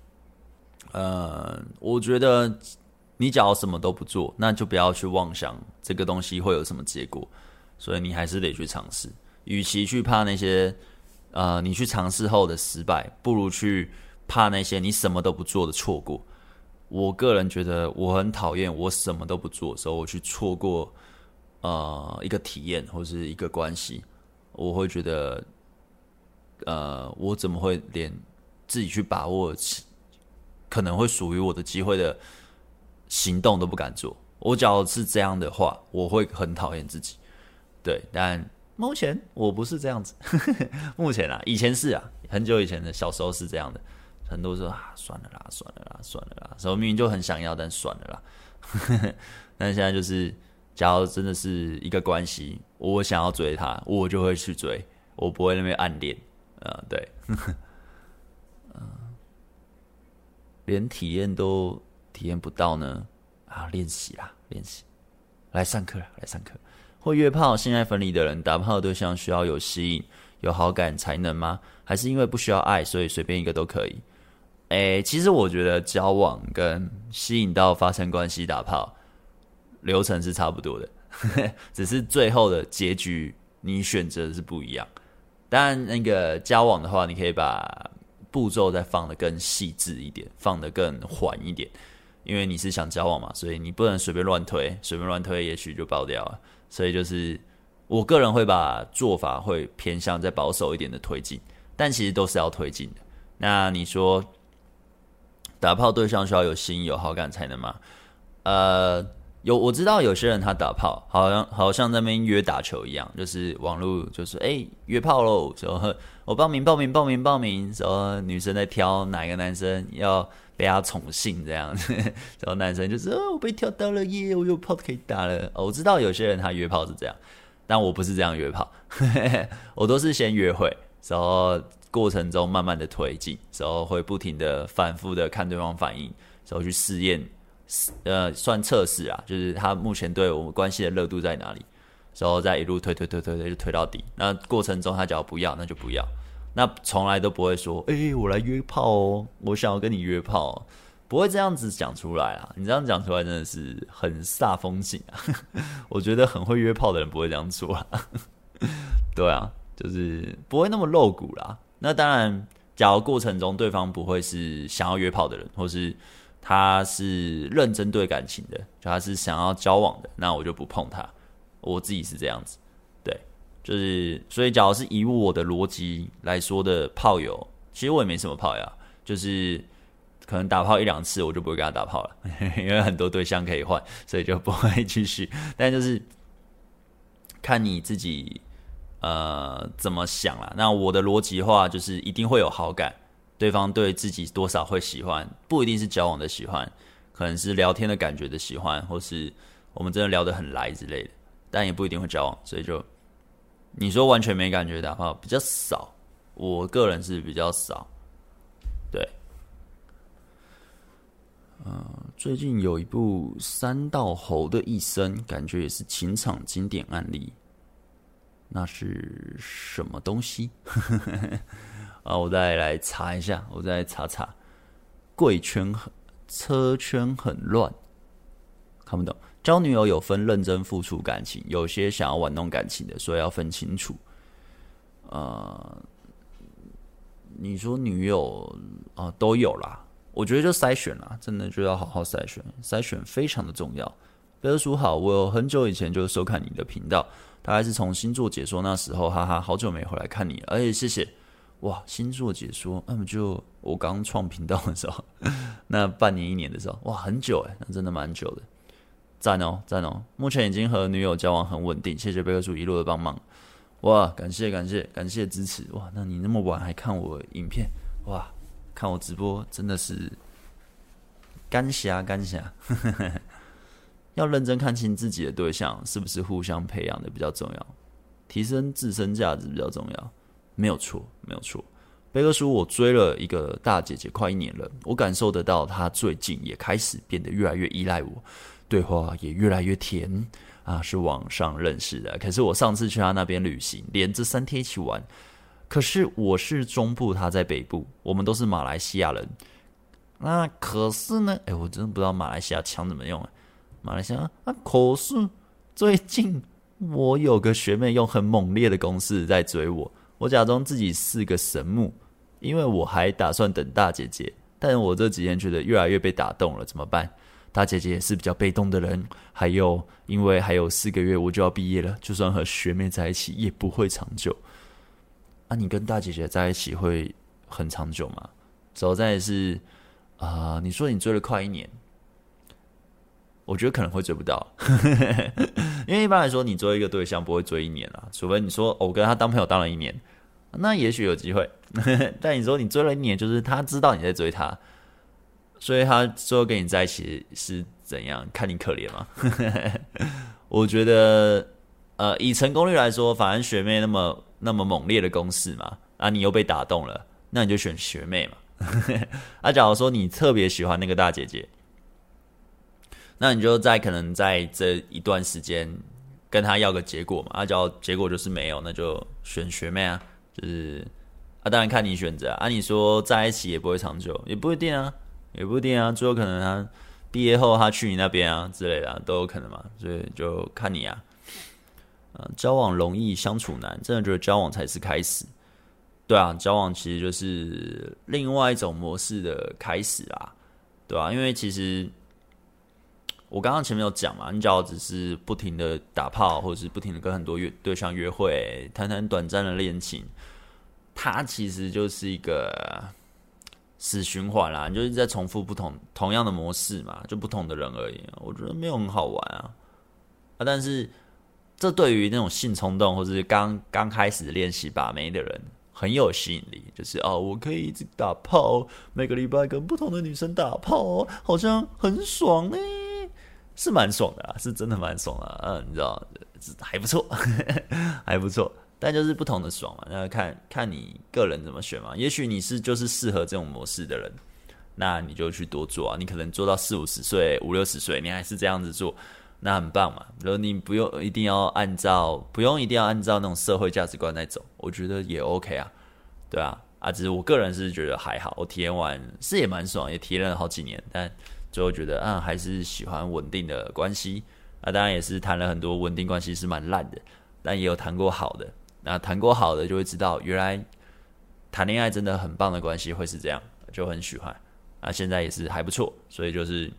我觉得你假如什么都不做，那就不要去妄想这个东西会有什么结果，所以你还是得去尝试。与其去怕那些你去尝试后的失败，不如去怕那些你什么都不做的错过。我个人觉得我很讨厌我什么都不做的时候，我去错过一个体验或是一个关系，我会觉得我怎么会连自己去把握可能会属于我的机会的行动都不敢做？我假如是这样的话，我会很讨厌自己。对，但目前我不是这样子。目前以前是很久以前的小时候是这样的，很多说算了啦，算了啦，算了啦，什么明明就很想要，但算了啦。但现在就是。假如真的是一个关系，我想要追他，我就会去追，我不会那边暗恋，对， 连体验都体验不到呢？啊，练习啦，练习，来上课啦，来上课。会约炮、性爱分离的人，打炮的对象需要有吸引、有好感才能吗？还是因为不需要爱，所以随便一个都可以？其实我觉得交往跟吸引到发生关系打炮流程是差不多的，只是最后的结局你选择的是不一样。当然，那个交往的话，你可以把步骤再放得更细致一点，放得更缓一点，因为你是想交往嘛，所以你不能随便乱推，随便乱推也许就爆掉了。所以就是我个人会把做法会偏向再保守一点的推进，但其实都是要推进的。那你说打炮对象需要有心有好感才能吗？我知道有些人他打炮好像在那边约打球一样，就是网络就是约炮咯，说我报名，然后女生在挑哪个男生要被他宠幸这样子，然后男生就是我被挑到了耶，我有炮可以打了。我知道有些人他约炮是这样，但我不是这样约炮，我都是先约会，然后过程中慢慢的推进，然后会不停的反复的看对方反应，然后去试验。算测试啊，就是他目前对我们关系的热度在哪里，然后再一路推就推到底。那过程中他只要不要，那就不要。那从来都不会说，我来约炮哦，我想要跟你约炮哦，不会这样子讲出来啊。你这样讲出来真的是很煞风景啊。我觉得很会约炮的人不会这样做啦。对啊，就是不会那么露骨啦。那当然，假如过程中对方不会是想要约炮的人，或是他是认真对感情的，就他是想要交往的，那我就不碰他。我自己是这样子，对，就是所以，假如是以我的逻辑来说的炮友，其实我也没什么炮呀，就是可能打炮1、2次，我就不会跟他打炮了，因为很多对象可以换，所以就不会继续。但就是看你自己怎么想啦。那我的逻辑话就是一定会有好感。对方对自己多少会喜欢，不一定是交往的喜欢，可能是聊天的感觉的喜欢，或是我们真的聊得很来之类的，但也不一定会交往，所以就你说完全没感觉的话比较少，我个人是比较少。对，最近有一部三道猴的一生，感觉也是情场经典案例，那是什么东西？我再来查一下，我再查查。车圈很乱，看不懂。交女友有分认真付出感情，有些想要玩弄感情的，所以要分清楚。你说女友都有啦，我觉得就筛选啦，真的就要好好筛选，筛选非常的重要。贝尔叔好，我有很久以前就收看你的频道，大概是从星座解说那时候，哈哈，好久没回来看你了，而且谢谢。哇，星座解说，那么就我刚创频道的时候，那半年1年的时候，哇，很久那真的蛮久的，赞哦赞哦！目前已经和女友交往很稳定，谢谢贝克叔一路的帮忙，哇，感谢支持，哇，那你那么晚还看我影片，哇，看我直播真的是干侠，要认真看清自己的对象是不是互相培养的比较重要，提升自身价值比较重要。没有错。贝克叔，我追了一个大姐姐快1年了，我感受得到她最近也开始变得越来越依赖我，对话也越来越甜啊，是网上认识的。可是我上次去她那边旅行，连着3天一起玩。可是我是中部，她在北部，我们都是马来西亚人。那可是呢，我真的不知道马来西亚腔怎么用马来西亚可是最近我有个学妹用很猛烈的攻势在追我。我假装自己是个神木，因为我还打算等大姐姐，但我这几天觉得越来越被打动了，怎么办？大姐姐也是比较被动的人，还有因为还有4个月我就要毕业了，就算和学妹在一起也不会长久。你跟大姐姐在一起会很长久吗？之后再是你说你追了快1年，我觉得可能会追不到，因为一般来说，你追一个对象不会追1年啦，除非你说我跟他当朋友当了1年，那也许有机会。但你说你追了1年，就是他知道你在追他，所以他最后跟你在一起是怎样？看你可怜吗？我觉得，以成功率来说，反正学妹那么猛烈的攻势嘛，你又被打动了，那你就选学妹嘛。 假如说你特别喜欢那个大姐姐，那你就可能在这一段时间跟她要个结果嘛。假如结果就是没有，那就选学妹啊，就是当然看你选择啊。你说在一起也不会长久，也不一定啊，最后可能他毕业后他去你那边啊之类的都有可能嘛，所以就看你啊。交往容易相处难，真的觉得交往才是开始。对啊，交往其实就是另外一种模式的开始啊，对啊，因为其实我刚刚前面有讲嘛，你只要只是不停的打炮，或者是不停的跟很多对象约会，谈谈短暂的恋情，它其实就是一个死循环啦，你就一直在重复同样的模式嘛，就不同的人而已。我觉得没有很好玩啊，但是这对于那种性冲动或是刚开始练习把妹的人很有吸引力，就是我可以一直打炮，每个礼拜跟不同的女生打炮，好像很爽呢，是蛮爽的啦，是真的蛮爽的，你知道，还不错，还不错，但就是不同的爽嘛，那看你个人怎么选嘛。也许你就是适合这种模式的人，那你就去多做啊，你可能做到40-50岁、50-60岁，你还是这样子做。那很棒嘛，然后你不用一定要按照那种社会价值观来走，我觉得也 OK 啊，对啊，只是我个人是觉得还好，我体验完是也蛮爽，也体验了好几年，但最后觉得还是喜欢稳定的关系，当然也是谈了很多稳定关系是蛮烂的，但也有谈过好的，那谈过好的就会知道，原来谈恋爱真的很棒的关系会是这样，就很喜欢，现在也是还不错，所以就是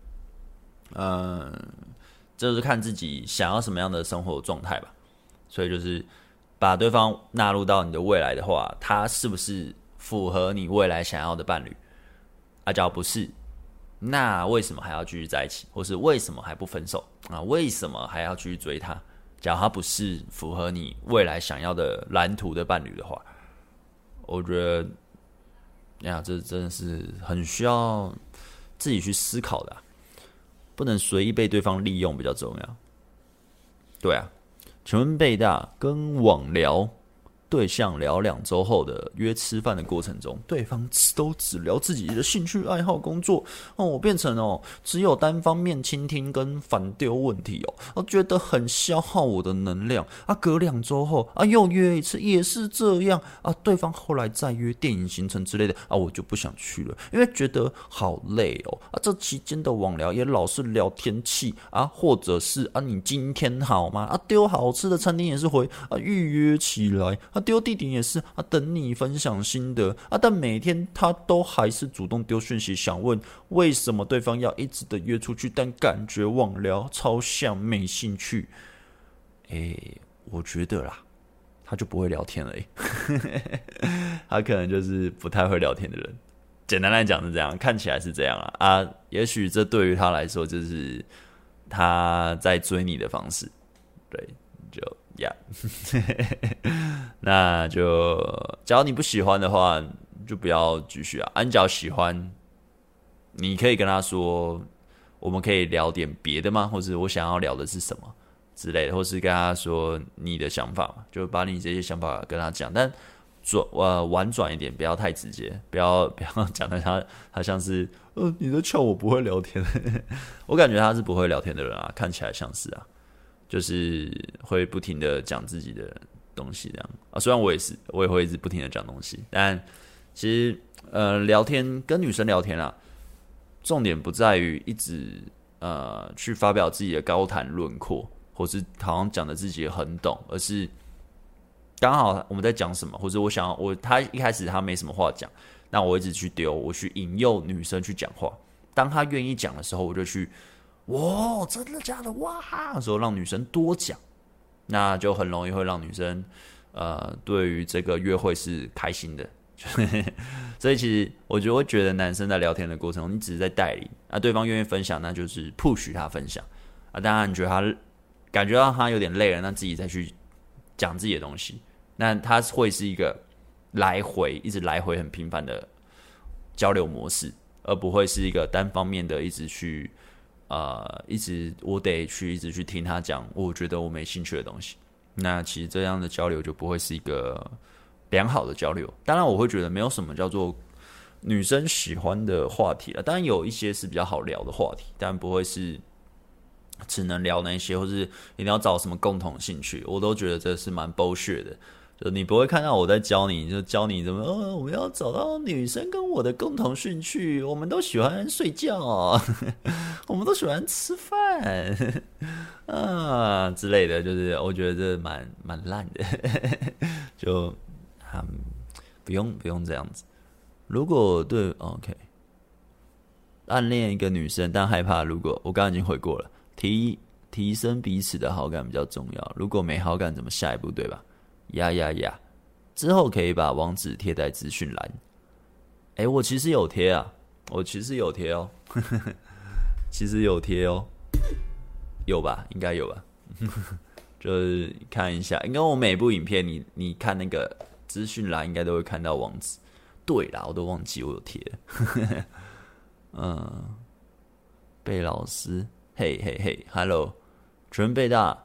就是看自己想要什么样的生活状态吧，所以就是把对方纳入到你的未来的话，他是不是符合你未来想要的伴侣？假如不是，那为什么还要继续在一起？或是为什么还不分手？为什么还要继续追他？假如他不是符合你未来想要的蓝图的伴侣的话，我觉得这真的是很需要自己去思考的不能随意被对方利用比较重要。对啊，请问贝大跟网聊对象聊2周后的约吃饭的过程中，对方都只聊自己的兴趣爱好工作我变成只有单方面倾听跟反丢问题我觉得很消耗我的能量隔2周后又约一次也是这样对方后来再约电影行程之类的我就不想去了，因为觉得好累这期间的网聊也老是聊天气或者是你今天好吗丢好吃的餐厅也是回预约起来丢地点也是等你分享心得但每天他都还是主动丢讯息想问为什么对方要一直的约出去，但感觉网聊超像没兴趣。我觉得啦，他就不会聊天了他可能就是不太会聊天的人。简单来讲是这样，看起来是这样也许这对于他来说就是他在追你的方式，对，就那就假如你不喜欢的话，就不要继续你只要喜欢，你可以跟他说，我们可以聊点别的吗？或者我想要聊的是什么之类的，或是跟他说你的想法嘛，就把你这些想法跟他讲，但婉转一点，不要太直接，不要讲的他像是你在笑我不会聊天我感觉他是不会聊天的人看起来像是就是会不停的讲自己的东西这样虽然我也会一直不停的讲东西，但其实聊天跟女生聊天重点不在于一直去发表自己的高谈论阔，或是好像讲的自己很懂，而是刚好我们在讲什么，或者他一开始他没什么话讲，那我一直去丢，我去引诱女生去讲话，当他愿意讲的时候，我就去哇，真的假的哇的时候让女生多讲，那就很容易会让女生对于这个约会是开心的所以其实我会觉得男生在聊天的过程中，你只是在带领对方愿意分享，那就是 push 他分享当然你觉得他感觉到他有点累了，那自己再去讲自己的东西，那他会是一个一直来回很频繁的交流模式，而不会是一个单方面的一直去我得去一直去听他讲我觉得我没兴趣的东西，那其实这样的交流就不会是一个良好的交流。当然我会觉得没有什么叫做女生喜欢的话题啦。当然有一些是比较好聊的话题，但不会是只能聊那些，或是一定要找什么共同兴趣，我都觉得这是蛮 bullshit 的。就你不会看到我在教你，就教你怎么我们要找到女生跟我的共同兴趣，我们都喜欢睡觉我们都喜欢吃饭之类的，就是我觉得这蛮烂的就不用这样子。如果对 OK 暗恋一个女生，但害怕如果我刚刚已经回过了，提升彼此的好感比较重要，如果没好感怎么下一步，对吧？呀，之后可以把网址贴在资讯栏。我其实有贴啊，其实有贴哦有吧？应该有吧就是看一下，应该我每部影片你看那个资讯栏应该都会看到网址。对啦，我都忘记我有贴贝老师嘿 Hello 准备大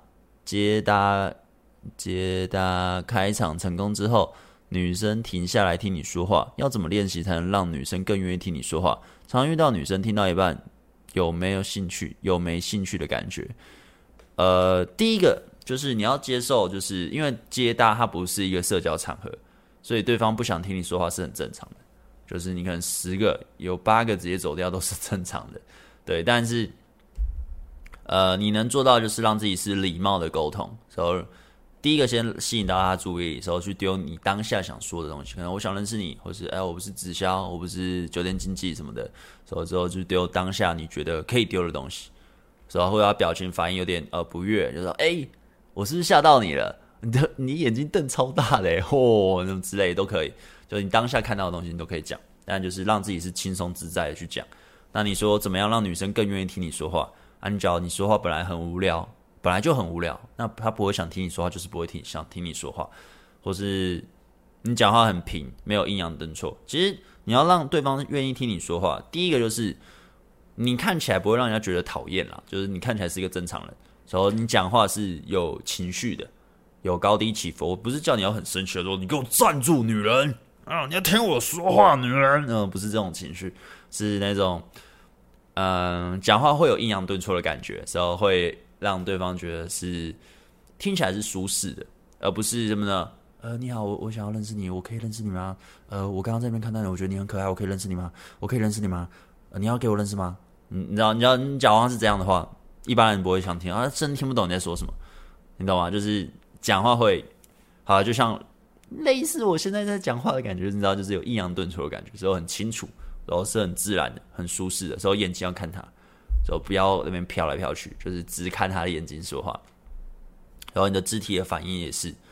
接搭开场成功之后，女生停下来听你说话，要怎么练习才能让女生更愿意听你说话？常遇到女生听到一半有没兴趣的感觉。第一个就是你要接受，就是因为接搭它不是一个社交场合，所以对方不想听你说话是很正常的。就是你可能10个有8个直接走掉都是正常的，对。但是你能做到就是让自己是礼貌的沟通，所以第一个先吸引到他注意力，然后去丢你当下想说的东西。可能我想认识你，或是我不是直销，我不是酒店经纪什么的，所以之后就丢当下你觉得可以丢的东西。然后或者他表情反应有点不悦，就说我是不是吓到你了？你眼睛瞪超大的什么之类的都可以，就你当下看到的东西你都可以讲，但就是让自己是轻松自在的去讲。那你说怎么样让女生更愿意听你说话？你只要你说话本来就很无聊，那她不会想听你说话，就是不会想听你说话，或是你讲话很平，没有阴阳顿挫。其实你要让对方愿意听你说话，第一个就是你看起来不会让人家觉得讨厌啦，就是你看起来是一个正常人，然后你讲话是有情绪的，有高低起伏。我不是叫你要很生气的说你给我站住，女人你要听我说话，女人不是这种情绪，是那种讲话会有阴阳顿挫的感觉，然后会让对方觉得是听起来是舒适的，而不是什么呢？你好，我想要认识你，我可以认识你吗？我刚刚在那边看到你，我觉得你很可爱，我可以认识你吗？我可以认识你吗？你要给我认识吗？你知道你讲话是这样的话，一般人不会想听真听不懂你在说什么，你懂吗？就是讲话会好，就像类似我现在在讲话的感觉，你知道，就是有阴阳顿挫的感觉，所以很清楚。然后是很自然的，很舒适的，所以眼睛要看他，所以不要那边飘来飘去，就是只看他的眼睛说话。然后你的肢体的反应也是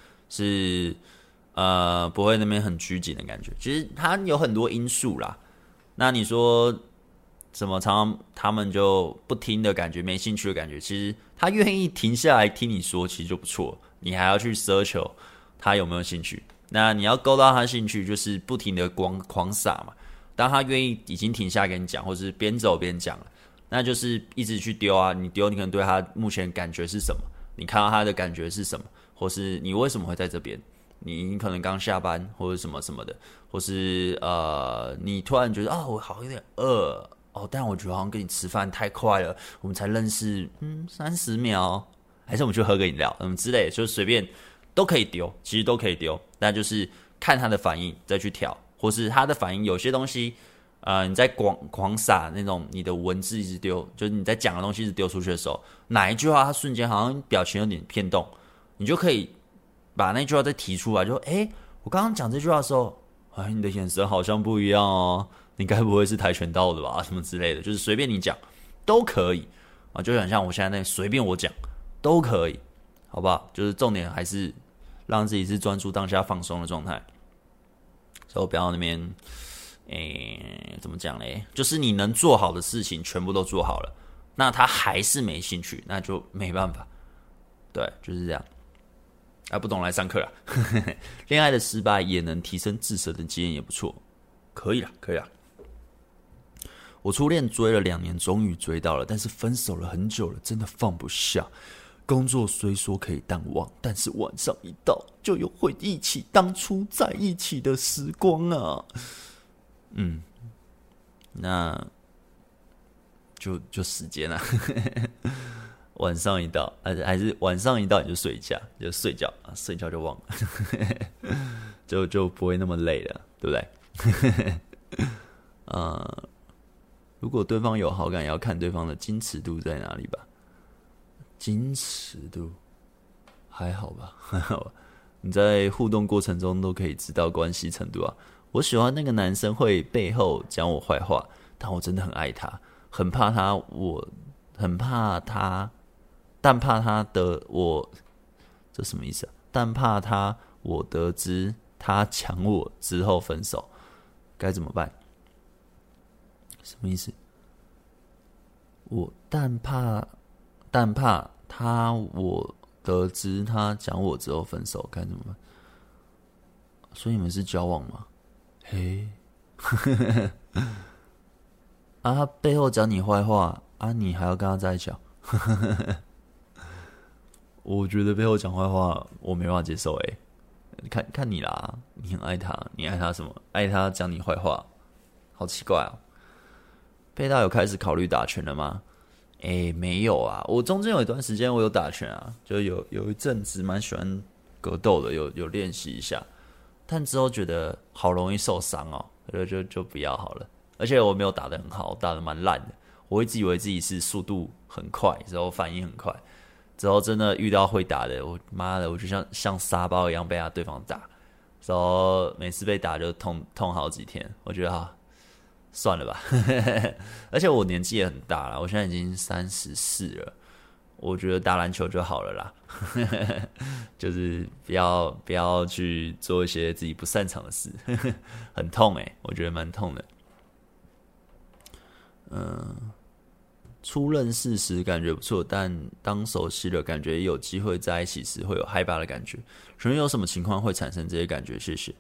不会那边很拘谨的感觉。其实它有很多因素啦。那你说什么常常他们就不听的感觉，没兴趣的感觉，其实他愿意停下来听你说，其实就不错。你还要去奢求他有没有兴趣。那你要勾到他兴趣，就是不停的狂撒嘛。当他愿意已经停下来跟你讲，或是边走边讲了，那就是一直去丢啊。你丢，你可能对他目前感觉是什么？你看到他的感觉是什么？或是你为什么会在这边？你可能刚下班，或者什么什么的，或是你突然觉得我好有点饿但我觉得好像跟你吃饭太快了，我们才认识30秒，还是我们去喝个饮料之类的，就随便都可以丢，其实都可以丢，但就是看他的反应再去调。或是他的反应，有些东西，你在狂撒那种你的文字一直丢，就是你在讲的东西一直丢出去的时候，哪一句话他瞬间好像表情有点偏动，你就可以把那句话再提出来，就说我刚刚讲这句话的时候，你的眼神好像不一样哦，你该不会是跆拳道的吧？什么之类的，就是随便你讲都可以就很像我现在那随便我讲都可以，好不好？就是重点还是让自己是专注当下放松的状态。所以不要那边，怎么讲嘞？就是你能做好的事情全部都做好了，那他还是没兴趣，那就没办法。对，就是这样。不懂来上课啦。恋爱的失败也能提升自身的经验，也不错。可以啦。我初恋追了2年，终于追到了，但是分手了很久了，真的放不下。工作虽说可以淡忘，但是晚上一到就又回忆起当初在一起的时光啊。 那就时间啊，晚上一到，还是晚上一到你就睡觉，睡觉就忘了，就不会那么累了，对不对？如果对方有好感，也要看对方的矜持度在哪里吧。矜持度还好吧，还好吧。你在互动过程中都可以知道关系程度啊。我喜欢那个男生会背后讲我坏话，但我真的很爱他，很怕他，但怕他的我，这什么意思啊？但怕他我得知他抢我之后分手，该怎么办？什么意思？我但怕他我得知他讲我之后分手，该怎么办？所以你们是交往吗？嘿，他背后讲你坏话啊，你还要跟他在一起啊？我觉得背后讲坏话，我没办法接受看你啦，你很爱他，你爱他什么？爱他讲你坏话，好奇怪哦。佩大有开始考虑打拳了吗？没有啊，我中间有一段时间我有打拳啊，就有一阵子蛮喜欢格斗的，有练习一下，但之后觉得好容易受伤哦，就不要好了。而且我没有打得很好，我打得蛮烂的。我一直以为自己是速度很快，之后反应很快，之后真的遇到会打的，我妈的，我就像沙包一样被对方打，之后每次被打就痛好几天。我觉得算了吧，而且我年纪也很大了，我现在已经34了，我觉得打篮球就好了啦，就是不要去做一些自己不擅长的事，很痛我觉得蛮痛的。初认识时感觉不错，但当熟悉了，感觉也有机会在一起时会有害怕的感觉。请问有什么情况会产生这些感觉？谢谢。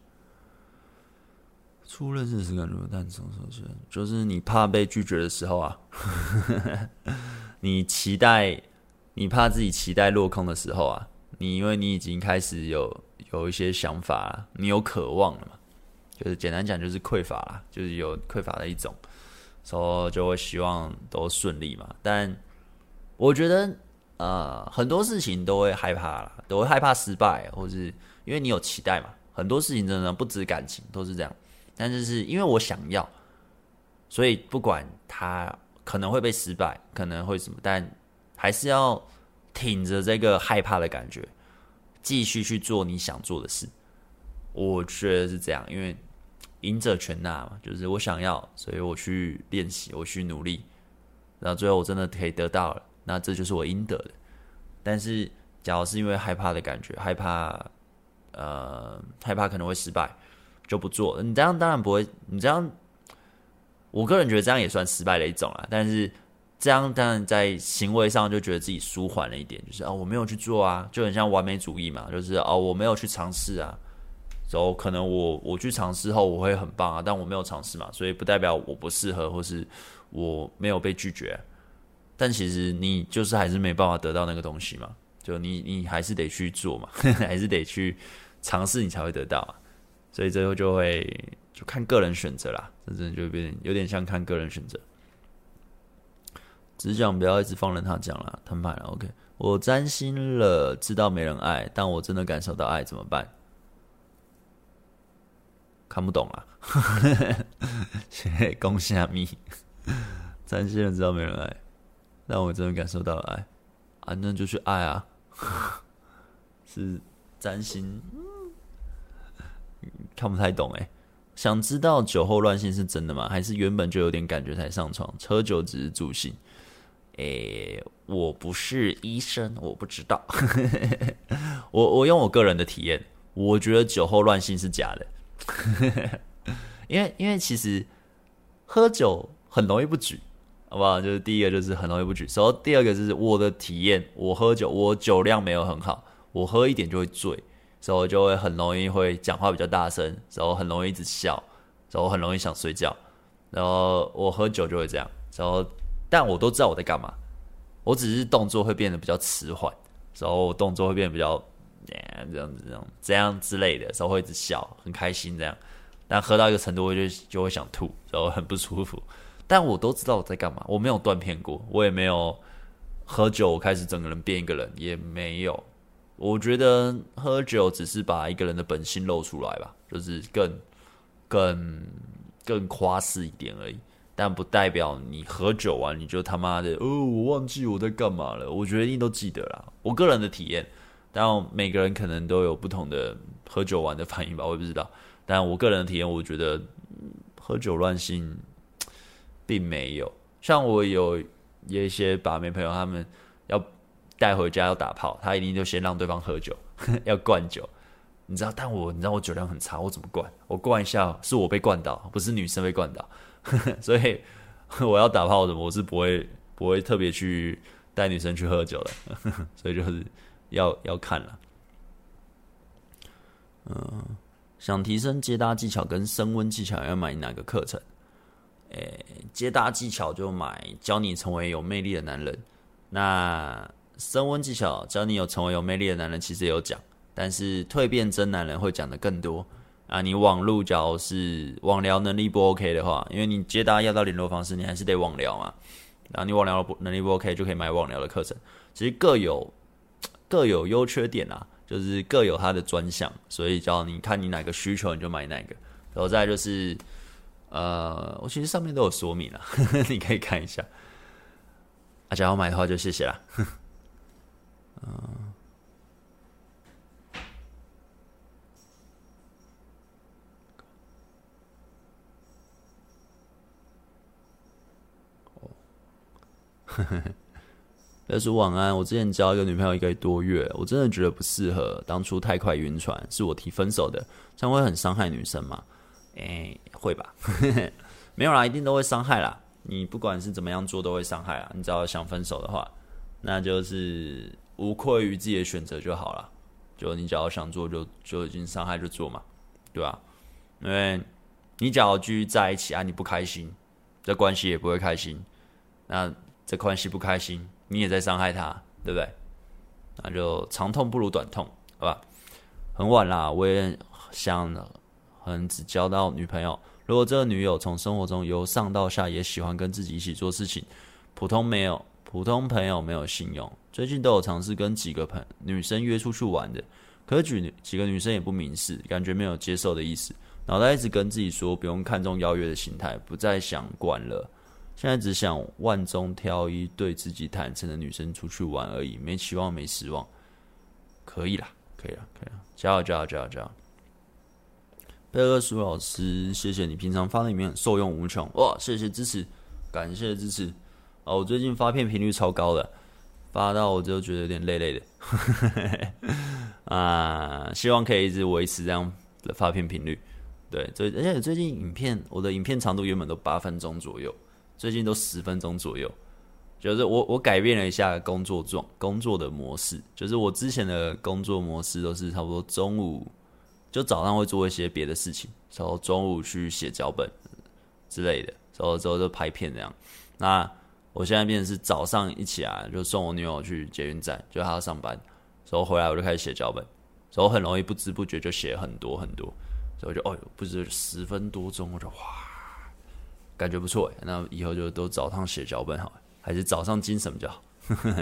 初认识时感觉，但当熟悉就是你怕被拒绝的时候啊，你怕自己期待落空的时候啊，因为你已经开始有一些想法啦，你有渴望了嘛，就是简单讲就是匮乏啦，就是有匮乏的一种。所以就会希望都顺利嘛，但我觉得很多事情都会害怕啦，都会害怕失败，或是因为你有期待嘛，很多事情真的不止感情都是这样，但是因为我想要，所以不管他可能会被失败，可能会什么，但还是要挺着这个害怕的感觉，继续去做你想做的事。我觉得是这样，因为赢者全拿嘛，就是我想要，所以我去练习，我去努力，然后最后我真的可以得到了，那这就是我应得的。但是，假如是因为害怕的感觉，害怕可能会失败，就不做。你这样当然不会，你这样，我个人觉得这样也算失败的一种啦。但是这样当然在行为上就觉得自己舒缓了一点，就是我没有去做啊，就很像完美主义嘛，就是我没有去尝试啊。然后可能我去尝试后我会很棒啊，但我没有尝试嘛，所以不代表我不适合，或是我没有被拒绝。但其实你就是还是没办法得到那个东西嘛，就你还是得去做嘛，还是得去尝试，你才会得到啊。所以最后就看个人选择啦，这真的就有点像看个人选择。只讲不要一直放任他讲啦，摊牌了 ，OK。我占心了，知道没人爱，但我真的感受到爱，怎么办？看不懂啦，恭喜咪，占星人知道没人爱，但我真的感受到了爱啊，那就去爱啊，是占星，看不太懂想知道酒后乱性是真的吗？还是原本就有点感觉才上床？喝酒只是助兴？我不是医生，我不知道，我用我个人的体验，我觉得酒后乱性是假的。因为其实喝酒很容易不举，好不好？就是第一个就是很容易不举，然后第二个就是我的体验，我喝酒我酒量没有很好，我喝一点就会醉，所以我就会很容易会讲话比较大声，然后很容易一直笑，然后很容易想睡觉，然后我喝酒就会这样，然后但我都知道我在干嘛，我只是动作会变得比较迟缓，然后动作会变得比较这样之类的，时候会一直笑，很开心这样。 但喝到一个程度，我就会想吐，然后很不舒服。但我都知道我在干嘛，我没有断片过，我也没有喝酒我开始整个人变一个人，也没有。我觉得喝酒只是把一个人的本性露出来吧，就是更夸饰一点而已。但不代表你喝酒完你就他妈的我忘记我在干嘛了。我觉得一定都记得啦，我个人的体验。但每个人可能都有不同的喝酒完的反应吧，我也不知道。但我个人的体验，我觉得喝酒乱性并没有。像我有一些把妹朋友，他们要带回家要打炮，他一定就先让对方喝酒，要灌酒。你知道我酒量很差，我怎么灌？我灌一下是我被灌倒，不是女生被灌倒。所以我要打炮我是不会特别去带女生去喝酒的。所以就是要看啦。想提升接搭技巧跟升温技巧，要买哪个课程？接搭技巧就买教你成为有魅力的男人。那升温技巧教你成为有魅力的男人，其实也有讲，但是蜕变真男人会讲的更多啊。你网路假如是网聊能力不 OK 的话，因为你接搭要到联络方式，你还是得网聊嘛。然后你网聊能力不 OK， 就可以买网聊的课程。其实各有优缺点啊，就是各有它的专项，所以只要你看你哪个需求，你就买哪个。然后再来就是我其实上面都有说明啦，你可以看一下。假如买的话就谢谢啦。乐叔晚安，我之前交一个女朋友1个多月，我真的觉得不适合，当初太快晕船，是我提分手的，这样会很伤害女生吗？会吧。没有啦，一定都会伤害啦，你不管是怎么样做都会伤害啦，你只要想分手的话，那就是无愧于自己的选择就好啦，就你只要想做就已经伤害就做嘛，对吧？因为你只要继续在一起啊，你不开心，这关系也不会开心，那这关系不开心，你也在伤害他，对不对？那就长痛不如短痛，好吧？很晚啦，我也想只交到女朋友。如果这个女友从生活中由上到下也喜欢跟自己一起做事情，普通朋友没有信用。最近都有尝试跟几个女生约出去玩的，可是几个女生也不明示，感觉没有接受的意思。脑袋一直跟自己说不用看重邀约的心态，不再想管了。现在只想万中挑一对自己坦诚的女生出去玩而已，没期望没失望。可以啦，加油！贝尔苏老师，谢谢你平常发的影片受用无穷，哇，谢谢支持，感谢支持。我最近发片频率超高的，发到我就觉得有点累的。希望可以一直维持这样的发片频率。对，而且最近我的影片长度原本都8分钟左右，最近都10分钟左右。就是我改变了一下工作的模式，就是我之前的工作模式都是差不多中午就早上会做一些别的事情，然后中午去写脚本之类的，然后之后就拍片这样。那我现在变成是早上一起来就送我女友去捷运站，就她要上班，然后回来我就开始写脚本，然后很容易不知不觉就写很多，所以我就不是10分多钟，我就哇，感觉不错。那以后就都早上写脚本好了，还是早上精神比较好。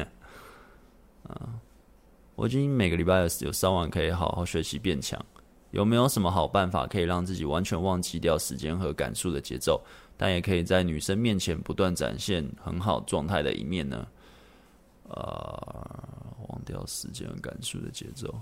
我已经每个礼拜有上完，可以好好学习变强。有没有什么好办法可以让自己完全忘记掉时间和感触的节奏，但也可以在女生面前不断展现很好状态的一面呢？忘掉时间和感触的节奏。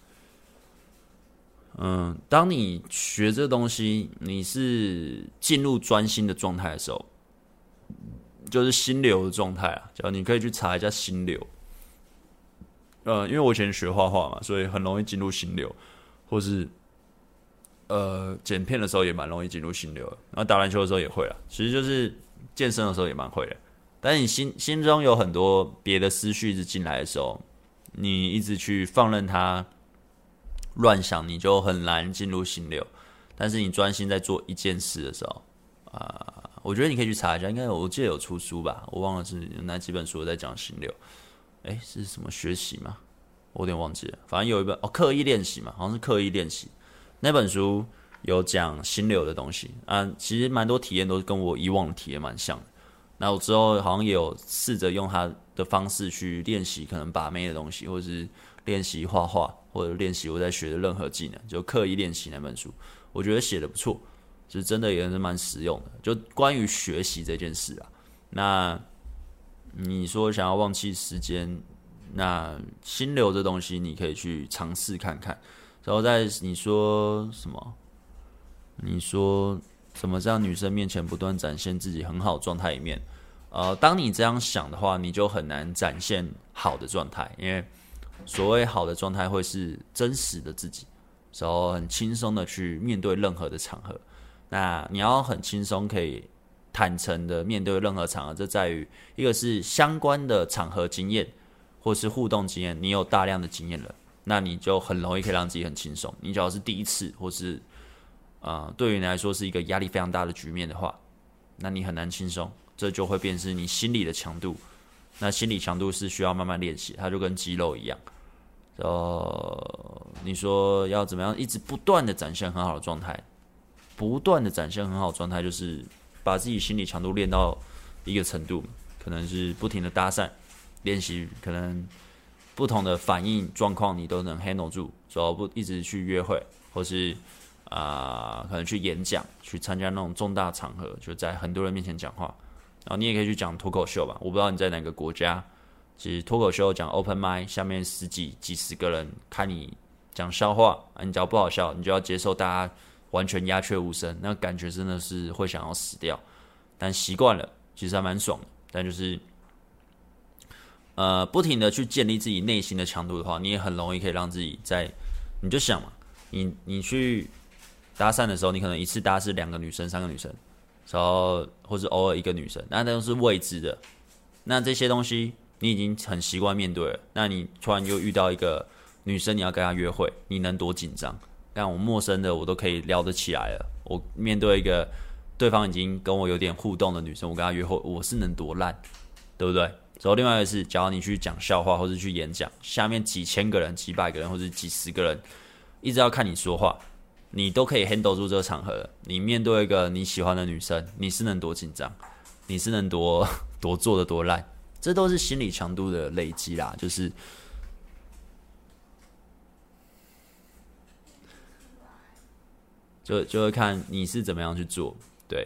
当你学这东西，你是进入专心的状态的时候，就是心流的状态啊。只要你可以去查一下心流。因为我以前学画画嘛，所以很容易进入心流，或是剪片的时候也蛮容易进入心流的。然后打篮球的时候也会啦，其实就是健身的时候也蛮会的。但是你心中有很多别的思绪一直进来的时候，你一直去放任它乱想，你就很难进入心流。但是你专心在做一件事的时候，我觉得你可以去查一下，应该我记得有出书吧，我忘了是哪几本书在讲心流。是什么学习吗？我有点忘记了。反正有一本刻意练习嘛，好像是刻意练习那本书， 有讲心流的东西啊，其实蛮多体验都跟我以往的体验蛮像的。那我之后好像也有试着用他的方式去练习可能把妹的东西，或者是练习画画，或者练习我在学的任何技能，就刻意练习那本书，我觉得写的不错，就是真的也是蛮实用的。就关于学习这件事啊，那你说想要忘记时间，那心流这东西你可以去尝试看看。然后在你说什么？你说怎么在女生面前不断展现自己很好状态里面？当你这样想的话，你就很难展现好的状态，因为所谓好的状态会是真实的自己，然后很轻松的去面对任何的场合。那你要很轻松可以坦诚的面对任何场合，这在于一个是相关的场合经验，或是互动经验，你有大量的经验了，那你就很容易可以让自己很轻松。你只要是第一次，或是对于你来说是一个压力非常大的局面的话，那你很难轻松，这就会变成你心理的强度。那心理强度是需要慢慢练习，它就跟肌肉一样。你说要怎么样一直不断的展现很好的状态，不断的展现很好的状态，就是把自己心理强度练到一个程度，可能是不停的搭讪练习，可能不同的反应状况你都能 handle 住，然后不一直去约会，或是可能去演讲，去参加那种重大场合，就在很多人面前讲话。然后你也可以去讲脱口秀吧，我不知道你在哪个国家，其实脱口秀讲 open mic， 下面几十个人看你讲笑话，你只要不好笑，你就要接受大家完全鸦雀无声，那感觉真的是会想要死掉。但习惯了，其实还蛮爽的。但就是不停的去建立自己内心的强度的话，你也很容易可以让自己你就想嘛，你去搭讪的时候，你可能一次搭是2个女生、3个女生，然后或是偶尔1个女生，那都是未知的。那这些东西你已经很习惯面对了，那你突然又遇到一个女生，你要跟她约会，你能多紧张？但我陌生的我都可以聊得起来了，我面对一个对方已经跟我有点互动的女生，我跟她约会，我是能多烂，对不对？然后另外一个是，假如你去讲笑话或者去演讲，下面几千个人、几百个人或者几十个人一直要看你说话，你都可以 handle 住这个场合。你面对一个你喜欢的女生，你是能多紧张？你是能多做的多烂？这都是心理强度的累积啦，就会看你是怎么样去做，对。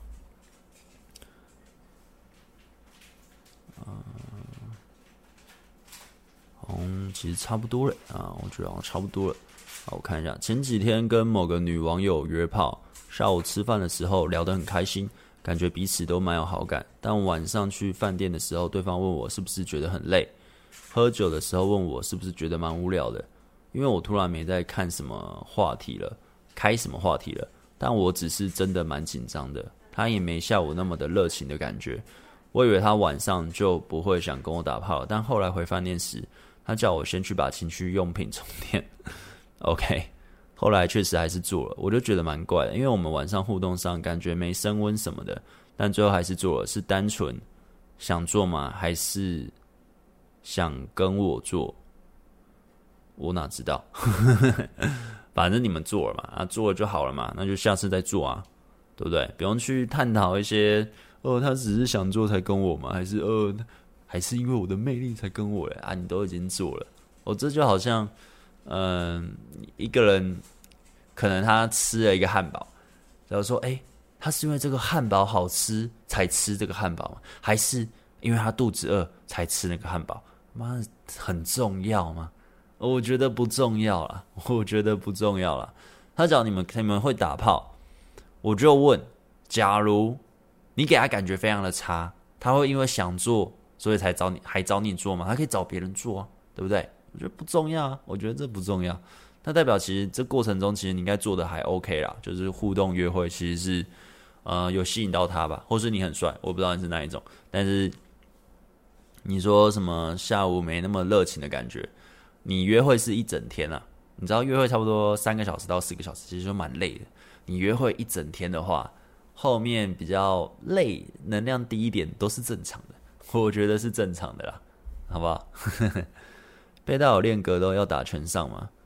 其实差不多了啊，我觉得好像差不多了。好，我看一下，前几天跟某个女网友约炮，下午吃饭的时候聊得很开心，感觉彼此都蛮有好感。但晚上去饭店的时候，对方问我是不是觉得很累，喝酒的时候问我是不是觉得蛮无聊的，因为我突然没在看什么话题了，开什么话题了，但我只是真的蛮紧张的，他也没像我那么的热情的感觉。我以为他晚上就不会想跟我打炮，但后来回饭店时，他叫我先去把情趣用品充电。OK， 后来确实还是做了，我就觉得蛮怪的，因为我们晚上互动上感觉没升温什么的，但最后还是做了，是单纯想做吗？还是想跟我做？我哪知道？反正你们做了嘛，做了就好了嘛，那就下次再做啊，对不对？不用去探讨一些他只是想做才跟我吗？还是因为我的魅力才跟我嘞？啊，你都已经做了，这就好像一个人可能他吃了一个汉堡，然后说他是因为这个汉堡好吃才吃这个汉堡吗？还是因为他肚子饿才吃那个汉堡？妈，很重要吗？我觉得不重要啦，他讲你们会打炮，我就问，假如你给他感觉非常的差，他会因为想做所以还找你做吗？他可以找别人做啊，对不对？我觉得不重要啊，我觉得这不重要。那代表其实这过程中其实你应该做的还 OK 啦，就是互动约会其实是有吸引到他吧，或是你很帅，我不知道你是哪一种，但是你说什么下午没那么热情的感觉，你约会是一整天啊，你知道约会差不多3个小时到4个小时，其实就蛮累的。你约会一整天的话，后面比较累、能量低一点都是正常的，我觉得是正常的啦，好不好？被道友练格斗要打全上吗？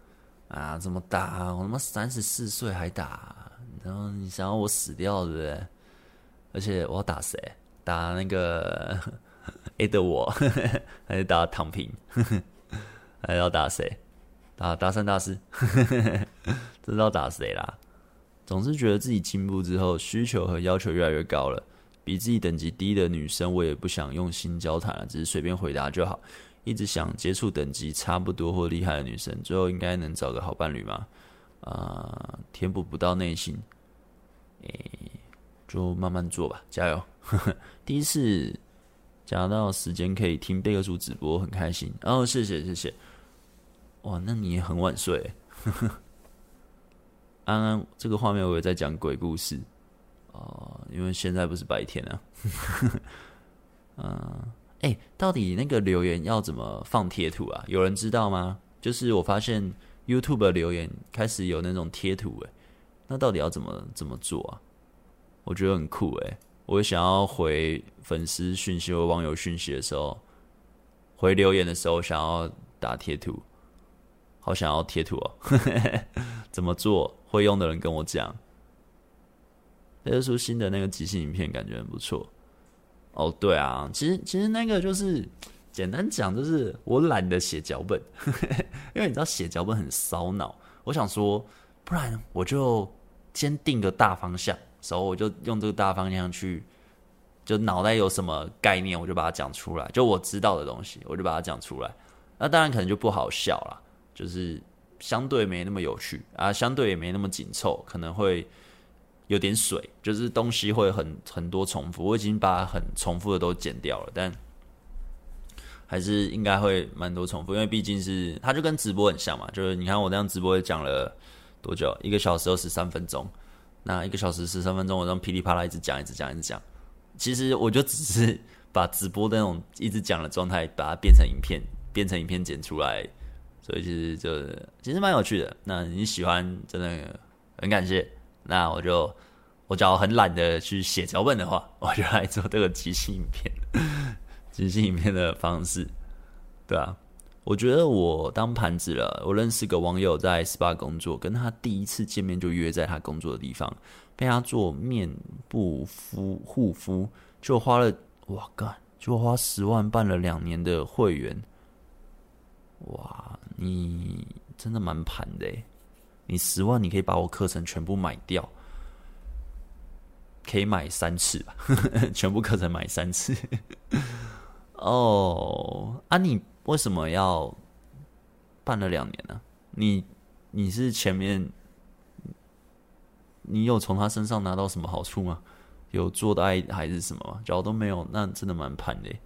啊，怎么打？我他妈34岁还打，然后你想要我死掉对不对？而且我要打谁？打那个 A 的我，还是打躺平？还要打谁？打三大四？这知道打谁啦？总是觉得自己进步之后，需求和要求越来越高了。比自己等级低的女生，我也不想用心交谈了，只是随便回答就好。一直想接触等级差不多或厉害的女生，最后应该能找个好伴侣吗？填补不到内心，就慢慢做吧，加油！第一次讲到时间可以听贝克叔直播，很开心。谢谢。哇，那你也很晚睡。安安，这个画面我也在讲鬼故事因为现在不是白天啊。到底那个留言要怎么放贴图啊？有人知道吗？就是我发现 YouTube 的留言开始有那种贴图那到底要怎么做啊？我觉得很酷我想要回粉丝讯息或网友讯息的时候，回留言的时候想要打贴图，好想要贴图怎么做？会用的人跟我讲。这出新的那个即兴影片感觉很不错。对啊，其实那个就是简单讲，就是我懒得写脚本，因为你知道写脚本很烧脑。我想说，不然我就先定个大方向，然后我就用这个大方向去，就脑袋有什么概念，我就把它讲出来，就我知道的东西，我就把它讲出来。那当然可能就不好笑啦，就是相对没那么有趣相对也没那么紧凑，可能会有点水，就是东西会很多重复。我已经把很重复的都剪掉了，但还是应该会蛮多重复，因为毕竟是它就跟直播很像嘛。就是你看我这样直播也讲了多久？1个小时23分钟。那1个小时13分钟，我这样噼里啪啦一直讲。其实我就只是把直播的那种一直讲的状态，把它变成影片剪出来，所以其实蛮有趣的。那你喜欢，真的很感谢。那我假如很懒得去写脚本的话，我就来做这个即兴影片的方式，对啊。我觉得我当盘子了。我认识个网友在 SPA 工作，跟他第一次见面就约在他工作的地方，被他做面部护肤，就花10万办了2年的会员。哇，你真的蛮盘的你10万，你可以把我课程全部买掉，可以买3次吧，全部课程买3次。你为什么要办了2年呢？你是前面你有从他身上拿到什么好处吗？有做的爱还是什么吗？假如都没有，那真的蛮盘的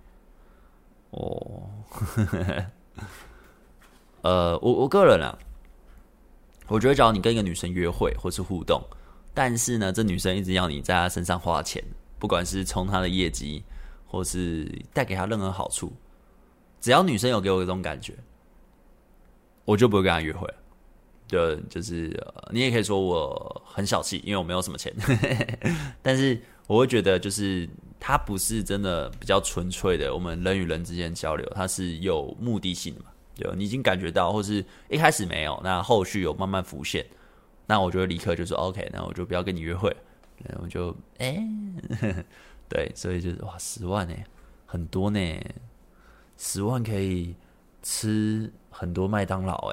我个人我觉得假如你跟一个女生约会或是互动，但是呢，这女生一直要你在她身上花钱，不管是冲她的业绩，或是带给她任何好处，只要女生有给我这种感觉，我就不会跟她约会了。就是你也可以说我很小气，因为我没有什么钱，但是我会觉得就是她不是真的比较纯粹的我们人与人之间交流，它是有目的性的嘛。你已经感觉到，或是一开始没有，那后续有慢慢浮现，那我就会立刻就说 OK， 那我就不要跟你约会了，我就对，所以就是哇，10万很多呢，10万可以吃很多麦当劳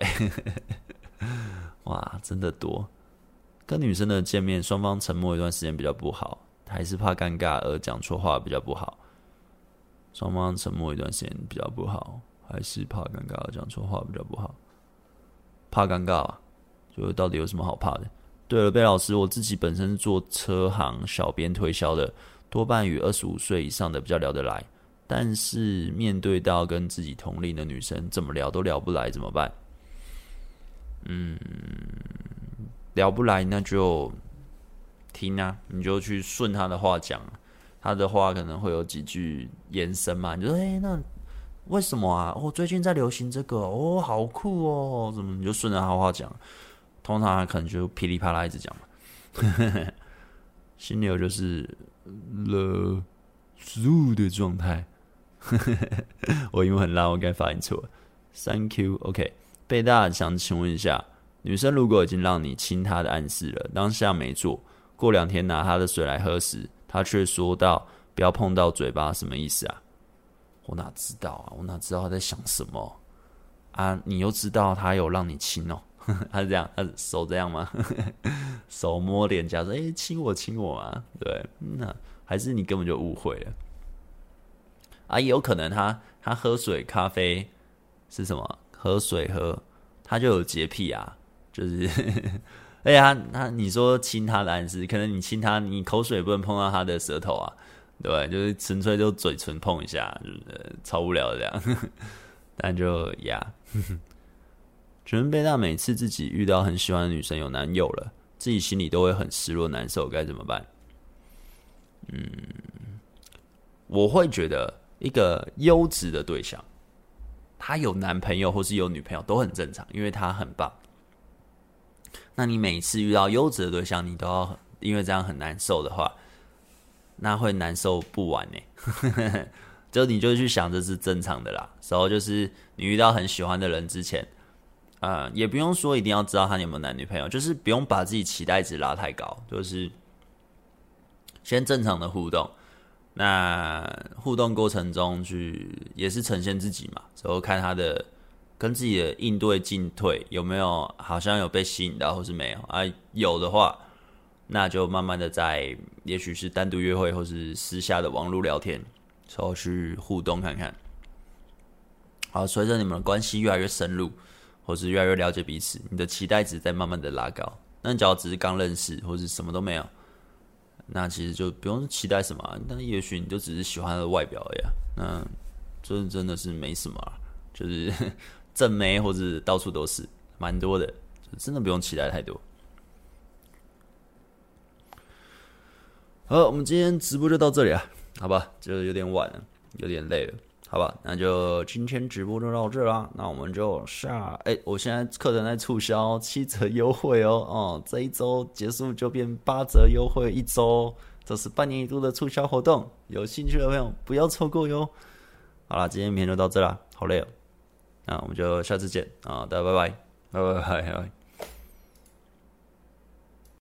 哇，真的多。跟女生的见面，双方沉默一段时间比较不好，还是怕尴尬而讲错话比较不好。双方沉默一段时间比较不好。还是怕尴尬，讲错话比较不好。怕尴尬就到底有什么好怕的？对了，贝老师，我自己本身是做车行小编推销的，多半与25岁以上的比较聊得来，但是面对到跟自己同龄的女生，怎么聊都聊不来，怎么办？聊不来那就听你就去顺他的话讲，他的话可能会有几句延伸嘛，你就说那为什么最近在流行这个好酷怎么你就顺着他话讲，通常他可能就噼里啪啦一直讲嘛。心流就是了素的状态。我英文很烂，我刚才发音错了。Thank you。OK， 贝大想请问一下， 女生如果已经让你亲她的暗示了，当下没做，过2天拿她的水来喝时，她却说道不要碰到嘴巴，什么意思啊？我哪知道啊？我哪知道她在想什么啊？你又知道她有让你亲哦？他是这样，他手这样吗？手摸脸颊说：“亲我，亲我啊！”对，那还是你根本就误会了啊！也有可能他喝水、咖啡是什么？喝水喝，他就有洁癖啊，就是，而且他你说亲他的暗示，可能你亲他，你口水不能碰到他的舌头啊，对，就是纯粹就嘴唇碰一下，超无聊的这样，但就呀。准备到每次自己遇到很喜欢的女生有男友了，自己心里都会很失落难受，该怎么办？我会觉得一个优质的对象，他有男朋友或是有女朋友都很正常，因为他很棒。那你每次遇到优质的对象，你都要因为这样很难受的话，那会难受不完呢。就你就去想这是正常的啦。然后就是你遇到很喜欢的人之前。也不用说一定要知道他有没有男女朋友，就是不用把自己期待值拉太高，就是先正常的互动。那互动过程中也是呈现自己嘛，之后看他的跟自己的应对进退有没有好像有被吸引到，或是没有啊？有的话，那就慢慢的在也许是单独约会，或是私下的网络聊天，之后去互动看看。好，随着你们的关系越来越深入。或是越来越了解彼此，你的期待值在慢慢的拉高。那你只要只是刚认识，或是什么都没有，那其实就不用期待什么啊。那也许你就只是喜欢他的外表而已啊。那这真的是没什么啊，就是正妹或者到处都是，蛮多的，就真的不用期待太多。好，我们今天直播就到这里啊，好吧？就有点晚了，有点累了。好吧，那就今天直播就到这啦。那我们就我现在课程在促销，7折优惠哦。这一周结束就变8折优惠1周，这是半年一度的促销活动，有兴趣的朋友不要错过哟。好啦，今天影片就到这啦，好累哦。那我们就下次见啊，大家拜拜，拜拜拜拜。